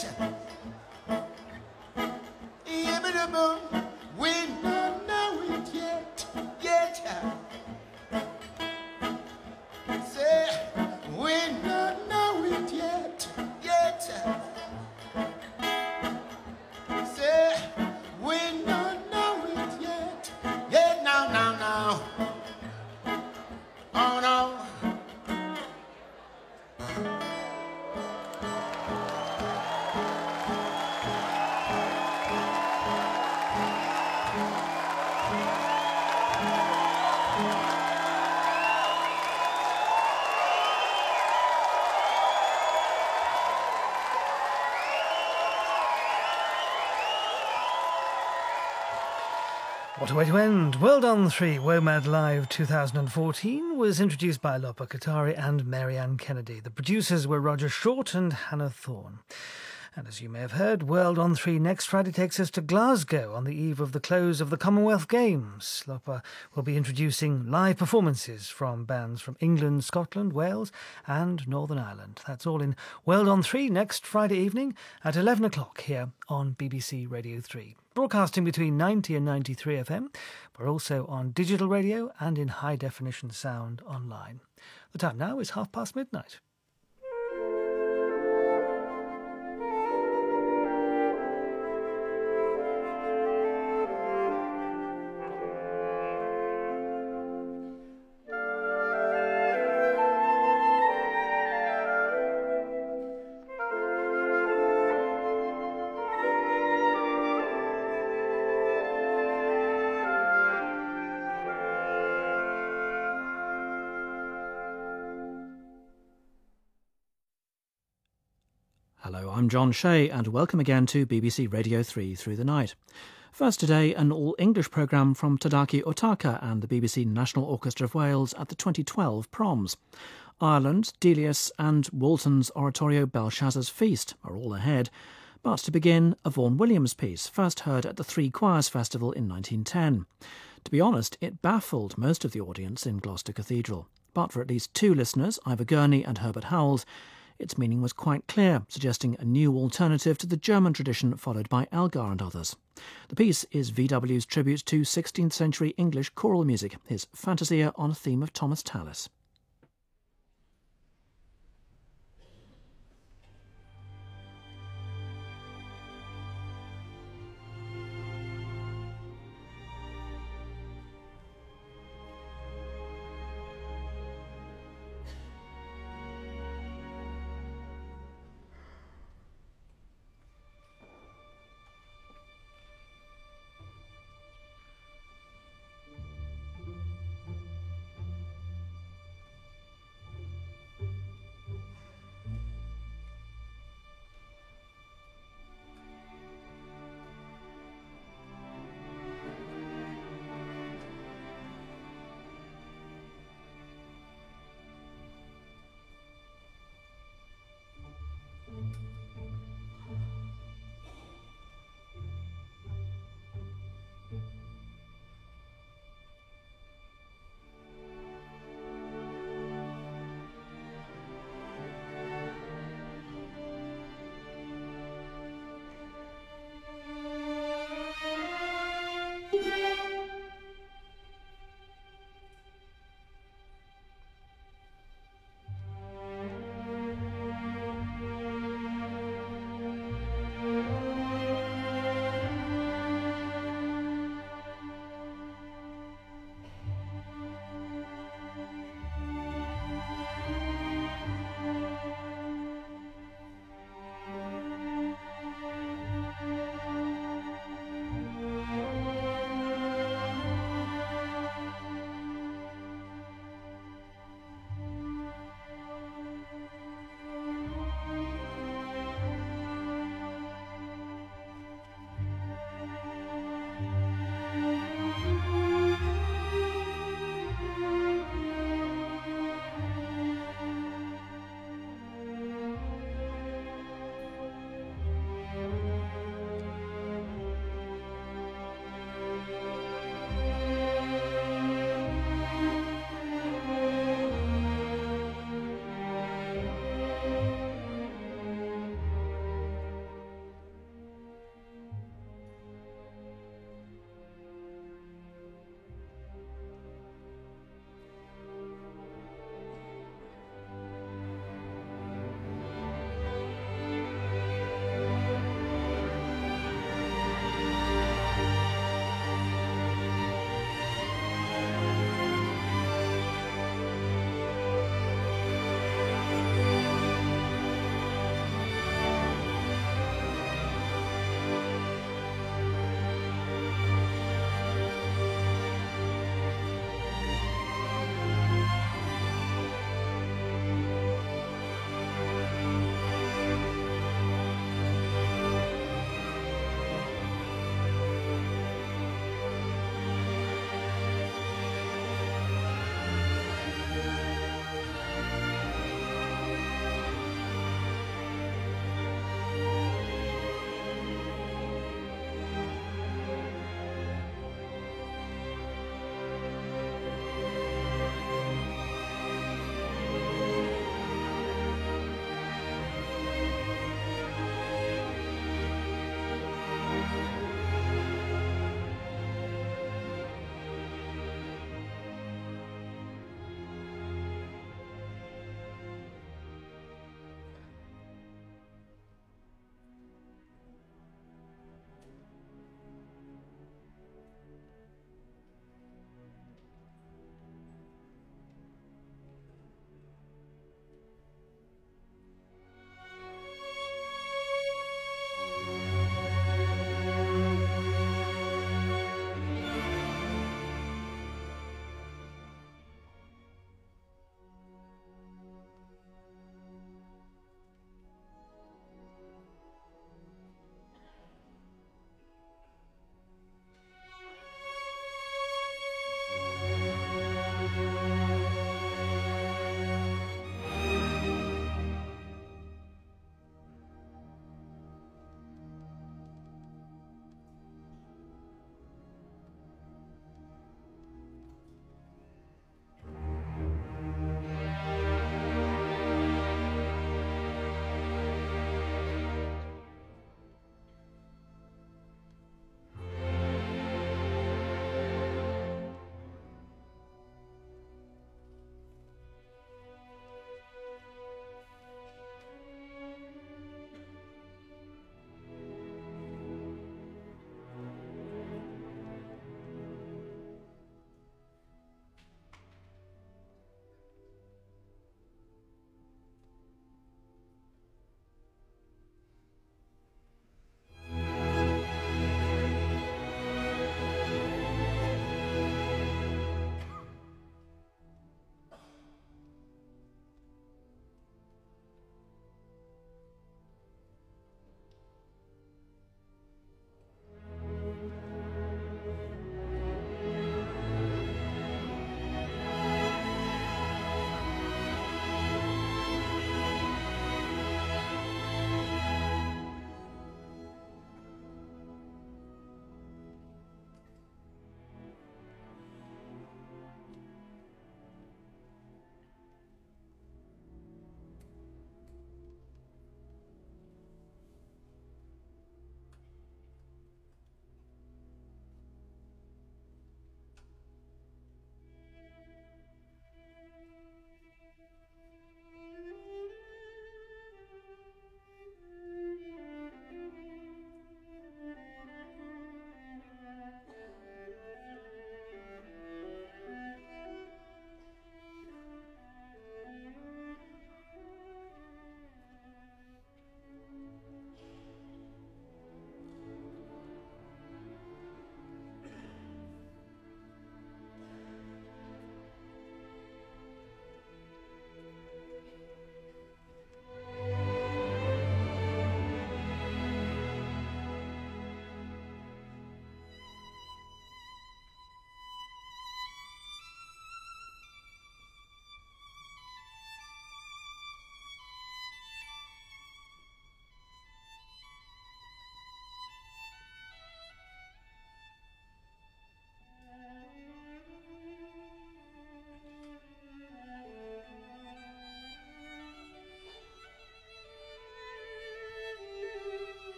Speaker 12: We don't know it yet. Say, we don't know it yet. Say, we don't know it yet. Yeah, now. Oh no.
Speaker 1: What a way to end. Well Done 3, WOMAD Live 2014 was introduced by Lopa Katari and Marianne Kennedy. The producers were Roger Short and Hannah Thorne. And as you may have heard, World on 3 next Friday takes us to Glasgow on the eve of the close of the Commonwealth Games. Lopa will be introducing live performances from bands from England, Scotland, Wales and Northern Ireland. That's all in World on 3 next Friday evening at 11 o'clock here on BBC Radio 3. Broadcasting between 90 and 93 FM. We're also on digital radio and in high-definition sound online. The time now is midnight. Hello, I'm John Shea and welcome again to BBC Radio 3 Through the Night. First today, an all-English programme from Tadaki Otaka and the BBC National Orchestra of Wales at the 2012 Proms. Ireland, Delius and Walton's oratorio Belshazzar's Feast are all ahead. But to begin, a Vaughan Williams piece, first heard at the Three Choirs Festival in 1910. To be honest, it baffled most of the audience in Gloucester Cathedral. But for at least two listeners, Ivor Gurney and Herbert Howells, its meaning was quite clear, suggesting a new alternative to the German tradition followed by Elgar and others. The piece is VW's tribute to 16th century English choral music, his Fantasia on a theme of Thomas Tallis.